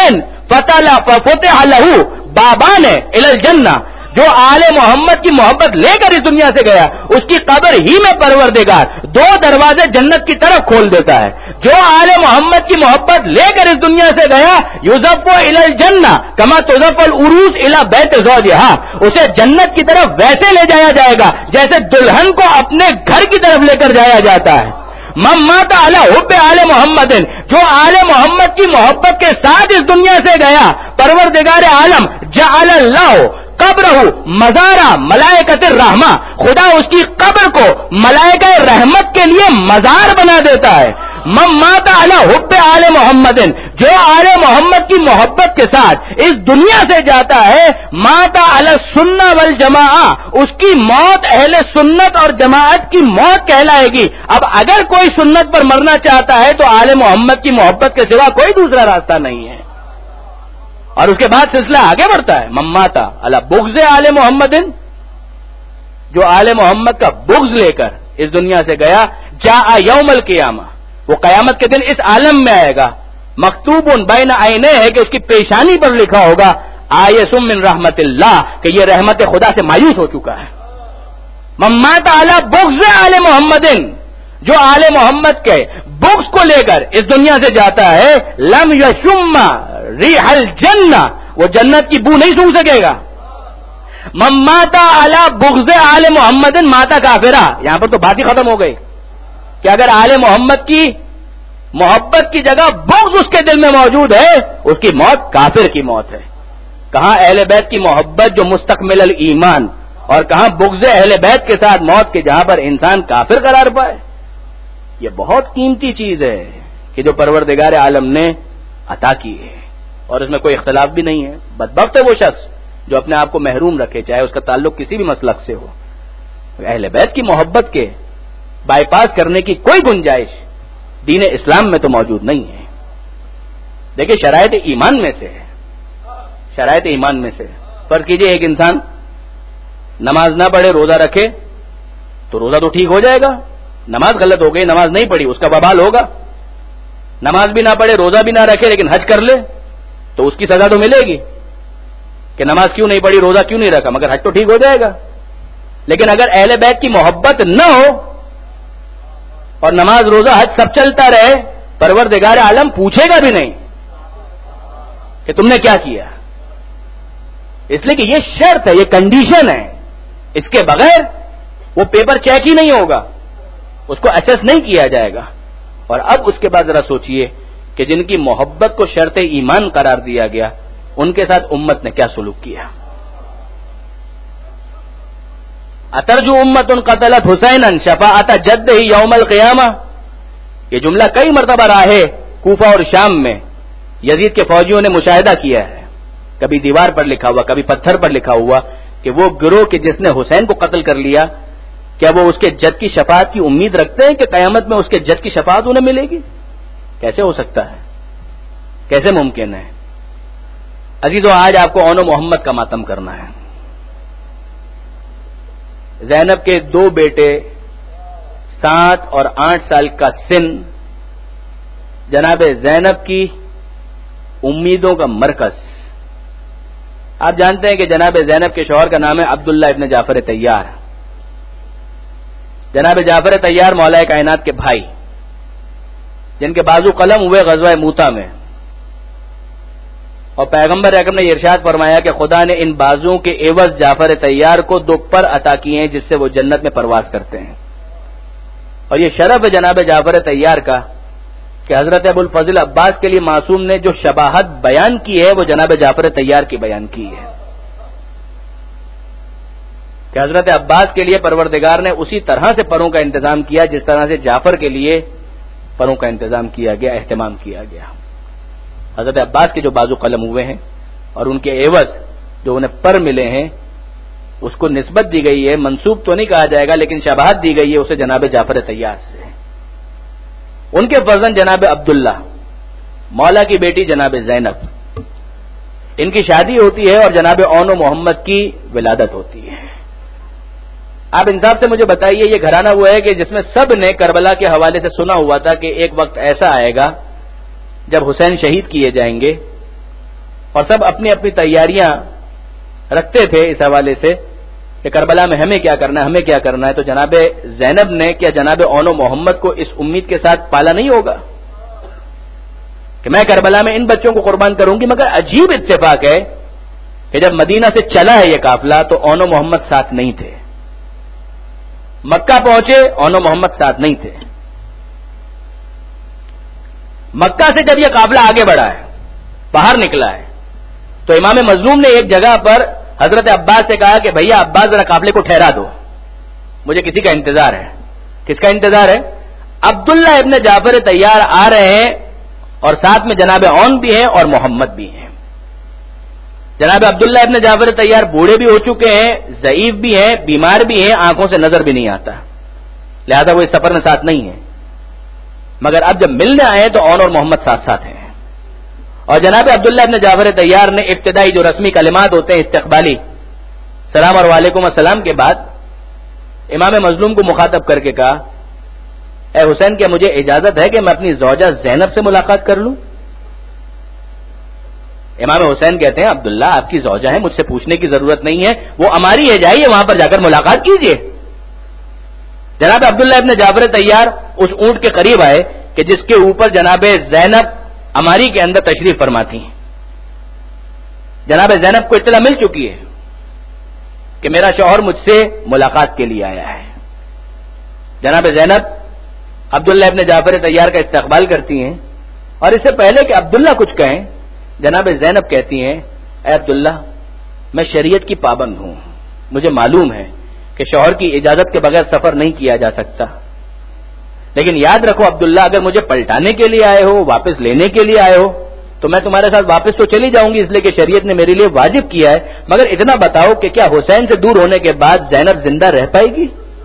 فتح لہ بابان الی الجنہ, جو آل محمد کی محبت لے کر اس دنیا سے گیا اس کی قبر ہی میں پروردگار دو دروازے جنت کی طرف کھول دیتا ہے. جو آل محمد کی محبت لے کر اس دنیا سے گیا یوزف الی الجنہ کما تزف العروس الی بیت زوجہا, اسے جنت کی طرف ویسے لے جایا جائے گا جیسے دلہن کو اپنے گھر کی طرف لے کر جایا جاتا ہے. مما تعالی حب آل محمد, جو آل محمد کی محبت کے ساتھ اس دنیا سے گیا پروردگار عالم جعل اللہ قبرہ مزارہ ملائکۃ الرحمہ, خدا اس کی قبر کو ملائکہ رحمت کے لیے مزار بنا دیتا ہے. مما تعالی حب آل محمد, جو آل محمد کی محبت کے ساتھ اس دنیا سے جاتا ہے ماتا علی السنہ والجماعہ, اس کی موت اہل سنت اور جماعت کی موت کہلائے گی. اب اگر کوئی سنت پر مرنا چاہتا ہے تو آل محمد کی محبت کے سوا کوئی دوسرا راستہ نہیں ہے. اور اس کے بعد سلسلہ آگے بڑھتا ہے. مماتا علی بغض آل محمد, جو آل محمد کا بغض لے کر اس دنیا سے گیا جاء یوم القیامہ, وہ قیامت کے دن اس عالم میں آئے گا. مکتوب بین عینے ہے کہ اس کی پیشانی پر لکھا ہوگا آیس من رحمت اللہ, کہ یہ رحمت خدا سے مایوس ہو چکا ہے. مماتا علی بغض آل محمد, جو آل محمد کے بغض کو لے کر اس دنیا سے جاتا ہے لم یشم ریح الجنہ, وہ جنت کی بو نہیں سونگھ سکے گا. مماتا علی بغض آل محمد ماتا کافرہ, یہاں پر تو بات ہی ختم ہو گئی کہ اگر آل محمد کی محبت کی جگہ بغض اس کے دل میں موجود ہے اس کی موت کافر کی موت ہے. کہاں اہل بیت کی محبت جو مستقبل الایمان, اور کہاں بغض اہل بیت کے ساتھ موت کے جہاں پر انسان کافر قرار پائے. یہ بہت قیمتی چیز ہے کہ جو پروردگار عالم نے عطا کی ہے, اور اس میں کوئی اختلاف بھی نہیں ہے. بدبخت ہے وہ شخص جو اپنے آپ کو محروم رکھے, چاہے اس کا تعلق کسی بھی مسلک سے ہو. اہل بیت کی محبت کے بائی پاس کرنے کی کوئی گنجائش دین اسلام میں تو موجود نہیں ہے. دیکھیں شرائط ایمان میں سے ہے, شرائط ایمان میں سے. فرض کیجئے ایک انسان نماز نہ پڑھے روزہ رکھے تو روزہ تو ٹھیک ہو جائے گا. نماز غلط ہو گئی, نماز نہیں پڑھی, اس کا وبال ہوگا. نماز بھی نہ پڑھے روزہ بھی نہ رکھے لیکن حج کر لے تو اس کی سزا تو ملے گی کہ نماز کیوں نہیں پڑھی, روزہ کیوں نہیں رکھا, مگر حج تو ٹھیک ہو جائے گا. لیکن اگر اہل بیت کی محبت نہ ہو اور نماز روزہ حج سب چلتا رہے, پروردگار عالم پوچھے گا بھی نہیں کہ تم نے کیا کیا. اس لیے کہ یہ شرط ہے, یہ کنڈیشن ہے, اس کے بغیر وہ پیپر چیک ہی نہیں ہوگا, اس کو ایسیس نہیں کیا جائے گا. اور اب اس کے بعد ذرا سوچئے کہ جن کی محبت کو شرط ایمان قرار دیا گیا ان کے ساتھ امت نے کیا سلوک کیا. اترجو امت قتلت حسینا شفاعت جد ہی یوم القیامہ, یہ جملہ کئی مرتبہ راہے کوفہ اور شام میں یزید کے فوجیوں نے مشاہدہ کیا ہے. کبھی دیوار پر لکھا ہوا, کبھی پتھر پر لکھا ہوا کہ وہ گروہ کہ جس نے حسین کو قتل کر لیا, کیا وہ اس کے جد کی شفاعت کی امید رکھتے ہیں کہ قیامت میں اس کے جد کی شفاعت انہیں ملے گی؟ کیسے ہو سکتا ہے, کیسے ممکن ہے؟ عزیزو, آج آپ کو اون و محمد کا ماتم کرنا ہے. زینب کے دو بیٹے سات اور آٹھ سال کا سن, جناب زینب کی امیدوں کا مرکز. آپ جانتے ہیں کہ جناب زینب کے شوہر کا نام ہے عبداللہ ابن جعفر طیار. جناب جعفر طیار مولا کائنات کے بھائی، جن کے بازو قلم ہوئے غزوہ موتا میں، اور پیغمبر اکرم نے ارشاد فرمایا کہ خدا نے ان بازوؤں کے عوض جعفر طیار کو دو پر عطا کیے ہیں جس سے وہ جنت میں پرواز کرتے ہیں. اور یہ شرف ہے جناب جعفر طیار کا کہ حضرت ابو الفضل عباس کے لیے معصوم نے جو شباہت بیان کی ہے وہ جناب جعفر طیار کی بیان کی ہے، کہ حضرت عباس کے لیے پروردگار نے اسی طرح سے پروں کا انتظام کیا جس طرح سے جعفر کے لیے پروں کا انتظام کیا گیا، اہتمام کیا گیا. حضرت عباس کے جو بازو قلم ہوئے ہیں اور ان کے عوض جو انہیں پر ملے ہیں اس کو نسبت دی گئی ہے، منسوب تو نہیں کہا جائے گا لیکن شباہت دی گئی ہے اسے جناب جعفر طیار سے. ان کے فرزند جناب عبداللہ، مولا کی بیٹی جناب زینب، ان کی شادی ہوتی ہے اور جناب اون و محمد کی ولادت ہوتی ہے. آپ انصاف سے مجھے بتائیے یہ گھرانہ وہ ہے کہ جس میں سب نے کربلا کے حوالے سے سنا ہوا تھا کہ ایک وقت ایسا آئے گا جب حسین شہید کیے جائیں گے، اور سب اپنی اپنی تیاریاں رکھتے تھے اس حوالے سے کہ کربلا میں ہمیں کیا کرنا ہے ہمیں کیا کرنا ہے. تو جناب زینب نے کیا جناب اون و محمد کو اس امید کے ساتھ پالا نہیں ہوگا کہ میں کربلا میں ان بچوں کو قربان کروں گی؟ مگر عجیب اتفاق ہے کہ جب مدینہ سے چلا ہے یہ قافلہ تو اون و محمد ساتھ نہیں تھے. مکہ پہنچے اون و محمد ساتھ نہیں تھے. مکہ سے جب یہ قافلہ آگے بڑھا ہے، باہر نکلا ہے، تو امام مظلوم نے ایک جگہ پر حضرت عباس سے کہا کہ بھیا عباس ذرا قافلے کو ٹھہرا دو، مجھے کسی کا انتظار ہے. کس کا انتظار ہے؟ عبداللہ ابن جعفر طیار آ رہے ہیں اور ساتھ میں جناب اون بھی ہیں اور محمد بھی ہیں. جناب عبداللہ ابن جعفر طیار بوڑھے بھی ہو چکے ہیں، ضعیف بھی ہیں، بیمار بھی ہیں، آنکھوں سے نظر بھی نہیں آتا، لہذا وہ اس سفر میں ساتھ نہیں ہیں. مگر اب جب ملنے آئے تو اون اور محمد ساتھ ساتھ ہیں. اور جناب عبداللہ ابن جعفر طیار نے ابتدائی جو رسمی کلمات ہوتے ہیں استقبالی سلام اور وعلیکم السلام کے بعد امام مظلوم کو مخاطب کر کے کہا، اے حسین کیا مجھے اجازت ہے کہ میں اپنی زوجہ زینب سے ملاقات کر لوں؟ امام حسین کہتے ہیں عبداللہ آپ کی زوجہ ہے، مجھ سے پوچھنے کی ضرورت نہیں ہے، وہ ہماری ہے، جائیے وہاں پر جا کر ملاقات کیجیے. جناب عبداللہ ابن جعفر طیار اس اونٹ کے قریب آئے کہ جس کے اوپر جناب زینب اماری کے اندر تشریف فرماتی ہیں. جناب زینب کو اطلاع مل چکی ہے کہ میرا شوہر مجھ سے ملاقات کے لیے آیا ہے. جناب زینب عبداللہ ابن جعفر طیار کا استقبال کرتی ہیں، اور اس سے پہلے کہ عبداللہ کچھ کہیں جناب زینب کہتی ہیں، اے عبداللہ میں شریعت کی پابند ہوں، مجھے معلوم ہے کہ شوہر کی اجازت کے بغیر سفر نہیں کیا جا سکتا، لیکن یاد رکھو عبداللہ اگر مجھے پلٹانے کے لیے آئے ہو، واپس لینے کے لیے آئے ہو تو میں تمہارے ساتھ واپس تو چلی جاؤں گی اس لیے کہ شریعت نے میرے لیے واجب کیا ہے، مگر اتنا بتاؤ کہ کیا حسین سے دور ہونے کے بعد زینب زندہ رہ پائے گی؟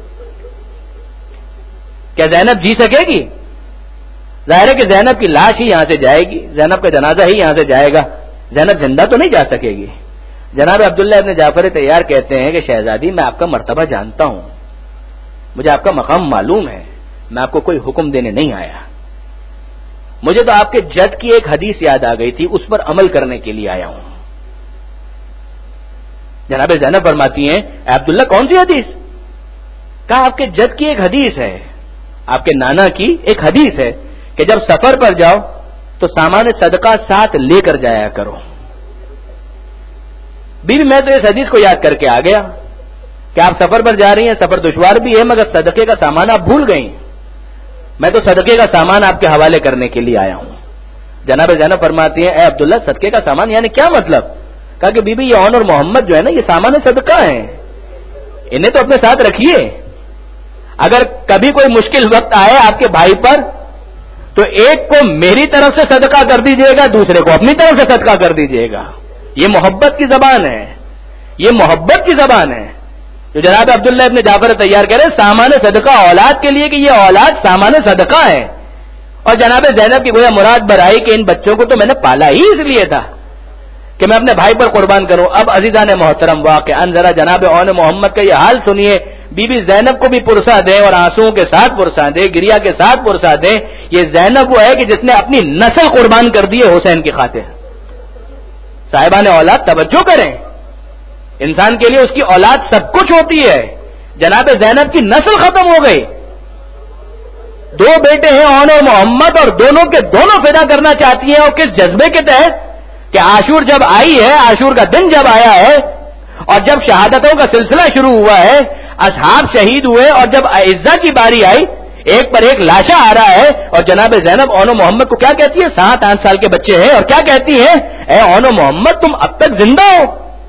کیا زینب جی سکے گی؟ ظاہر ہے کہ زینب کی لاش ہی یہاں سے جائے گی، زینب کا جنازہ ہی یہاں سے جائے گا، زینب زندہ تو نہیں جا سکے گی. جناب عبداللہ ابن جعفر طیار کہتے ہیں کہ شہزادی میں آپ کا مرتبہ جانتا ہوں، مجھے آپ کا مقام معلوم ہے، میں آپ کو کوئی حکم دینے نہیں آیا، مجھے تو آپ کے جد کی ایک حدیث یاد آ گئی تھی، اس پر عمل کرنے کے لیے آیا ہوں. جناب زینب فرماتی ہیں اے عبداللہ کون سی حدیث؟ کہا آپ کے جد کی ایک حدیث ہے، آپ کے نانا کی ایک حدیث ہے کہ جب سفر پر جاؤ تو سامان صدقہ ساتھ لے کر جایا کرو. بیوی میں تو اس حدیث کو یاد کر کے آ گیا کہ آپ سفر پر جا رہی ہیں، سفر دشوار بھی ہے مگر صدقے کا سامان آپ بھول گئی، میں تو صدقے کا سامان آپ کے حوالے کرنے کے لیے آیا ہوں. جناب زینب فرماتی ہیں اے عبداللہ صدقے کا سامان یعنی کیا مطلب؟ کہا کہ بی بی یہ اون اور محمد جو ہے نا یہ سامان صدقہ ہیں، انہیں تو اپنے ساتھ رکھیے، اگر کبھی کوئی مشکل وقت آئے آپ کے بھائی پر تو ایک کو میری طرف سے صدقہ کر دیجئے گا، دوسرے کو اپنی طرف سے صدقہ کر دیجئے گا. یہ محبت کی زبان ہے، یہ محبت کی زبان ہے جو جناب عبداللہ ابن جعفر طیار کہہ رہے سامان صدقہ اولاد کے لیے کہ یہ اولاد سامان صدقہ ہے. اور جناب زینب کی گویا مراد برائی کہ ان بچوں کو تو میں نے پالا ہی اس لیے تھا کہ میں اپنے بھائی پر قربان کروں. اب عزیزان محترم واقعاً ذرا جناب اون محمد کا یہ حال سنیے، بی بی زینب کو بھی پرسا دیں اور آنسوؤں کے ساتھ پرسا دیں، گریا کے ساتھ پرسا دیں. یہ زینب وہ ہے کہ جس نے اپنی نسل قربان کر دی ہے حسین کی خاطر. صاحبان اولاد توجہ کریں، انسان کے لیے اس کی اولاد سب کچھ ہوتی ہے، جناب زینب کی نسل ختم ہو گئی. دو بیٹے ہیں اون اور محمد, اور دونوں کے دونوں فدا کرنا چاہتی ہیں. اور کس جذبے کے تحت کہ عاشور جب آئی ہے, عاشور کا دن جب آیا ہے, اور جب شہادتوں کا سلسلہ شروع ہوا ہے, اصحاب شہید ہوئے, اور جب عزہ کی باری آئی, ایک پر ایک لاشا آ رہا ہے, اور جناب زینب اون و محمد کو کیا کہتی ہے؟ سات آٹھ سال کے بچے ہیں, اور کیا کہتی ہیں؟ اے اون و محمد تم اب تک زندہ ہو,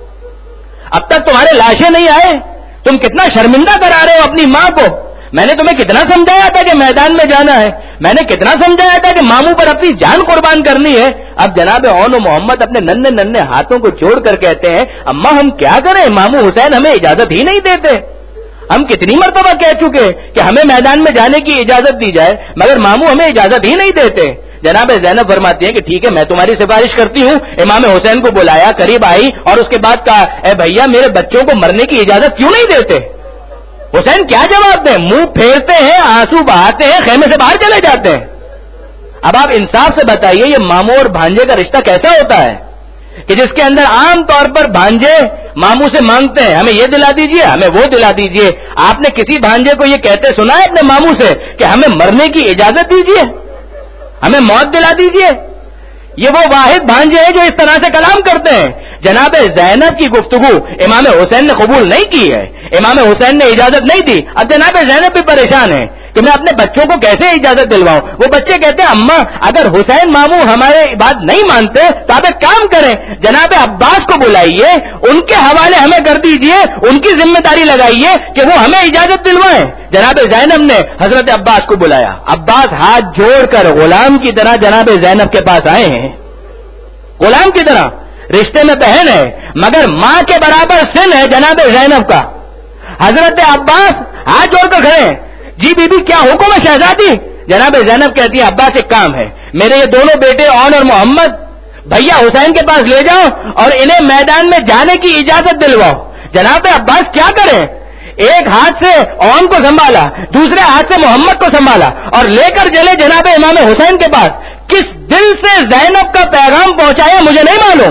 اب تک تمہارے لاشیں نہیں آئے, تم کتنا شرمندہ کرا رہے ہو اپنی ماں کو. میں نے تمہیں کتنا سمجھایا تھا کہ میدان میں جانا ہے, میں نے کتنا سمجھایا تھا کہ ماموں پر اپنی جان قربان کرنی ہے. اب جناب اون و محمد اپنے ننھے ننھے ہاتھوں کو جوڑ کر کہتے ہیں اماں ہم کیا کریں, ماموں حسین ہمیں اجازت ہی نہیں دیتے. ہم کتنی مرتبہ کہہ چکے کہ ہمیں میدان میں جانے کی اجازت دی جائے, مگر ماموں ہمیں اجازت ہی نہیں دیتے. جناب زینب فرماتی ہیں کہ ٹھیک ہے میں تمہاری سفارش کرتی ہوں. امام حسین کو بلایا, قریب آئی, اور اس کے بعد کہا اے بھیا میرے بچوں کو مرنے کی اجازت کیوں نہیں دیتے؟ حسین کیا جواب دیں؟ منہ پھیرتے ہیں, آنسو بہاتے ہیں, خیمے سے باہر چلے جاتے ہیں. اب آپ انصاف سے بتائیے یہ ماموں اور بھانجے کا رشتہ کیسا ہوتا ہے کہ جس کے اندر عام طور پر بھانجے ماموں سے مانگتے ہیں ہمیں یہ دلا دیجئے, ہمیں وہ دلا دیجئے. آپ نے کسی بھانجے کو یہ کہتے سنا ہے اپنے ماموں سے کہ ہمیں مرنے کی اجازت دیجئے, ہمیں موت دلا دیجئے؟ یہ وہ واحد بھانجے ہیں جو اس طرح سے کلام کرتے ہیں. جناب زینب کی گفتگو امام حسین نے قبول نہیں کی ہے, امام حسین نے اجازت نہیں دی. اب جناب زینب بھی پریشان ہے کہ میں اپنے بچوں کو کیسے اجازت دلواؤں. وہ بچے کہتے ہیں اماں اگر حسین ماموں ہمارے بات نہیں مانتے تو آپ ایک کام کریں, جناب عباس کو بلائیے, ان کے حوالے ہمیں کر دیجئے, ان کی ذمہ داری لگائیے کہ وہ ہمیں اجازت دلوائیں. جناب زینب نے حضرت عباس کو بلایا. عباس ہاتھ جوڑ کر غلام کی طرح جناب زینب کے پاس آئے ہیں, غلام کی طرح. رشتے میں بہن ہے مگر ماں کے برابر سن ہے جناب زینب کا. حضرت عباس ہاتھ جوڑ کر کھڑے ہیں. جی بی بی کیا حکم ہے شہزادی؟ جناب زینب کہتی ہے عباس ایک کام ہے, میرے یہ دونوں بیٹے اون اور محمد بھیا حسین کے پاس لے جاؤ اور انہیں میدان میں جانے کی اجازت دلواؤ. جناب عباس کیا کریں؟ ایک ہاتھ سے اون کو سنبھالا, دوسرے ہاتھ سے محمد کو سنبھالا, اور لے کر چلے جناب امام حسین کے پاس. کس دل سے زینب کا پیغام پہنچایا مجھے نہیں معلوم,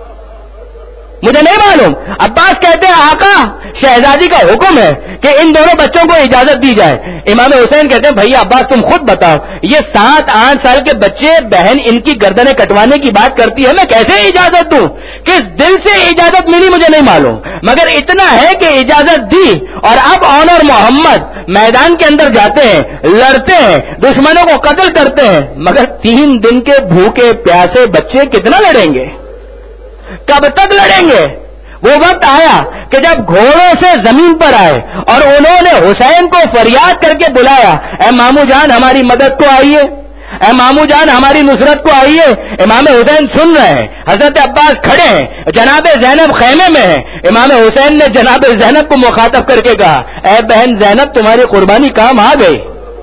مجھے نہیں معلوم. عباس کہتے ہیں آقا شہزادی کا حکم ہے کہ ان دونوں بچوں کو اجازت دی جائے. امام حسین کہتے ہیں بھائی عباس تم خود بتاؤ, یہ سات آٹھ سال کے بچے, بہن ان کی گردنیں کٹوانے کی بات کرتی ہے, میں کیسے اجازت دوں؟ کس دل سے اجازت ملی مجھے نہیں معلوم, مگر اتنا ہے کہ اجازت دی. اور اب اون اور محمد میدان کے اندر جاتے ہیں, لڑتے ہیں, دشمنوں کو قتل کرتے ہیں, مگر تین دن کے بھوکے پیاسے بچے کتنا لڑیں گے, کب تک لڑیں گے؟ وہ وقت آیا کہ جب گھوڑوں سے زمین پر آئے اور انہوں نے حسین کو فریاد کر کے بلایا, اے ماموں جان ہماری مدد کو آئیے, اے ماموں جان ہماری نصرت کو آئیے. امام حسین سن رہے ہیں, حضرت عباس کھڑے ہیں, جناب زینب خیمے میں ہے. امام حسین نے جناب زینب کو مخاطب کر کے کہا اے بہن زینب تمہاری قربانی کام آ گئی,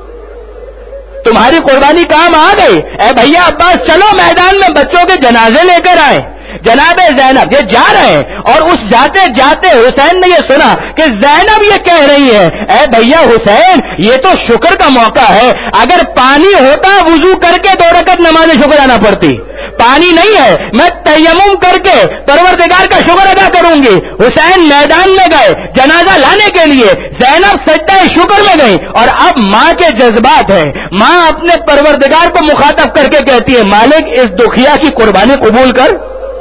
تمہاری قربانی کام آ گئی. اے بھیا عباس چلو میدان میں بچوں کے جنازے لے کر آئے. جناب زینب یہ جا رہے ہیں, اور اس جاتے جاتے حسین نے یہ سنا کہ زینب یہ کہہ رہی ہے اے بھیا حسین یہ تو شکر کا موقع ہے, اگر پانی ہوتا وضو کر کے دو رکعت نماز شکرانا پڑتی, پانی نہیں ہے, میں تیمم کر کے پروردگار کا شکر ادا کروں گی. حسین میدان میں گئے جنازہ لانے کے لیے, زینب سجدہ شکر میں گئی, اور اب ماں کے جذبات ہیں. ماں اپنے پروردگار کو مخاطب کر کے کہتی ہے مالک اس دکھیا کی قربانی قبول کر,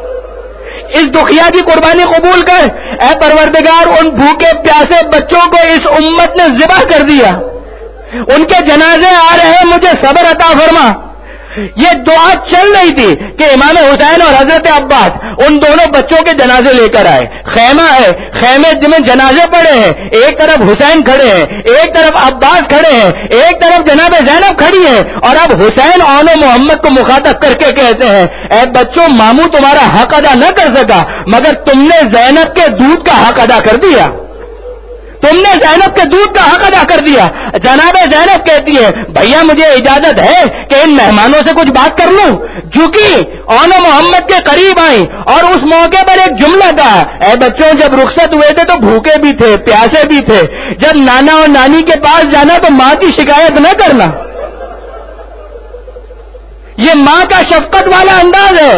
اس دکھیا کی قربانی قبول کر. اے پروردگار ان بھوکے پیاسے بچوں کو اس امت نے ذبح کر دیا, ان کے جنازے آ رہے ہیں, مجھے صبر عطا فرما. یہ دعا چل رہی تھی کہ امام حسین اور حضرت عباس ان دونوں بچوں کے جنازے لے کر آئے. خیمہ ہے, خیمے میں جنازے پڑے ہیں, ایک طرف حسین کھڑے ہیں, ایک طرف عباس کھڑے ہیں, ایک طرف جناب زینب کھڑی ہیں. اور اب حسین اون و محمد کو مخاطب کر کے کہتے ہیں اے بچوں ماموں تمہارا حق ادا نہ کر سکا, مگر تم نے زینب کے دودھ کا حق ادا کر دیا, تم نے زینب کے دودھ کا حق ادا کر دیا. جناب زینب کہتی ہے بھیا مجھے اجازت ہے کہ ان مہمانوں سے کچھ بات کر لوں. جھکی اون محمد کے قریب آئی اور اس موقع پر ایک جملہ کہا اے بچوں جب رخصت ہوئے تھے تو بھوکے بھی تھے, پیاسے بھی تھے, جب نانا اور نانی کے پاس جانا تو ماں کی شکایت نہ کرنا. یہ ماں کا شفقت والا انداز ہے,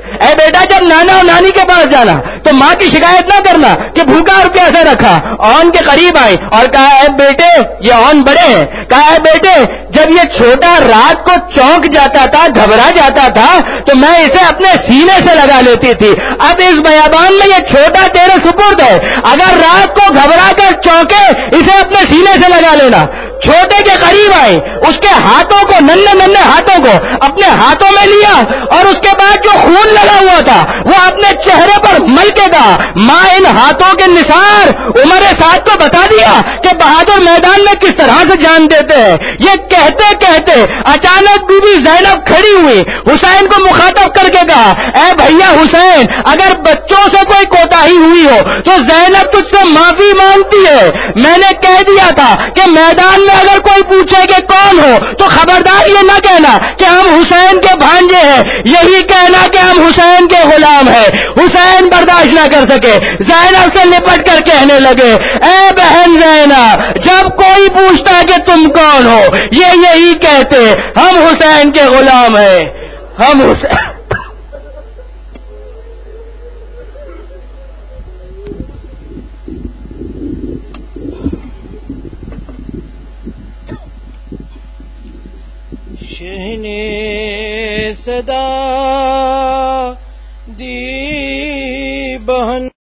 اے بیٹا جب نانا اور نانی کے پاس جانا تو ماں کی شکایت نہ کرنا کہ بھوکا اور پیاسا رکھا. آن کے قریب آئی اور کہا اے بیٹے یہ آن بڑے ہیں. کہا اے بیٹے جب یہ چھوٹا رات کو چونک جاتا تھا گھبرا جاتا تھا تو میں اسے اپنے سینے سے لگا لیتی تھی. اب اس بیابان میں یہ چھوٹا تیرے سپرد ہے, اگر رات کو گھبرا کر چونکے اسے اپنے سینے سے لگا لینا. چھوٹے کے قریب آئے, اس کے ہاتھوں کو ننھے ننھے ہاتھوں کو اپنے ہاتھوں میں لیا اور اس کے بعد جو خون لگا ہوا تھا وہ اپنے چہرے پر مل کے کہا ماں ان ہاتھوں کے نثار عمر سعد کو بتا دیا کہ بہادر میدان میں کس طرح سے جان دیتے ہیں. یہ کہتے کہتے اچانک بی بی زینب کھڑی ہوئی, حسین کو مخاطب کر کے کہا اے بھیا حسین اگر بچوں سے کوئی کوتاہی ہوئی ہو تو زینب تجھ سے معافی مانگتی ہے. میں نے کہہ دیا تھا کہ میدان میں اگر کوئی پوچھے کہ کون ہو تو خبردار یہ نہ کہنا کہ ہم حسین کے بھانجے ہیں, یہی کہنا کہ ہم حسین کے غلام ہیں. حسین برداشت نہ کر سکے, زینب سے لپٹ کر کہنے لگے اے بہن زینب جب کوئی پوچھتا کہ تم کون ہو یہ یہی کہتے ہم حسین کے غلام ہیں. ہم حسین شہنے صدا دی بہن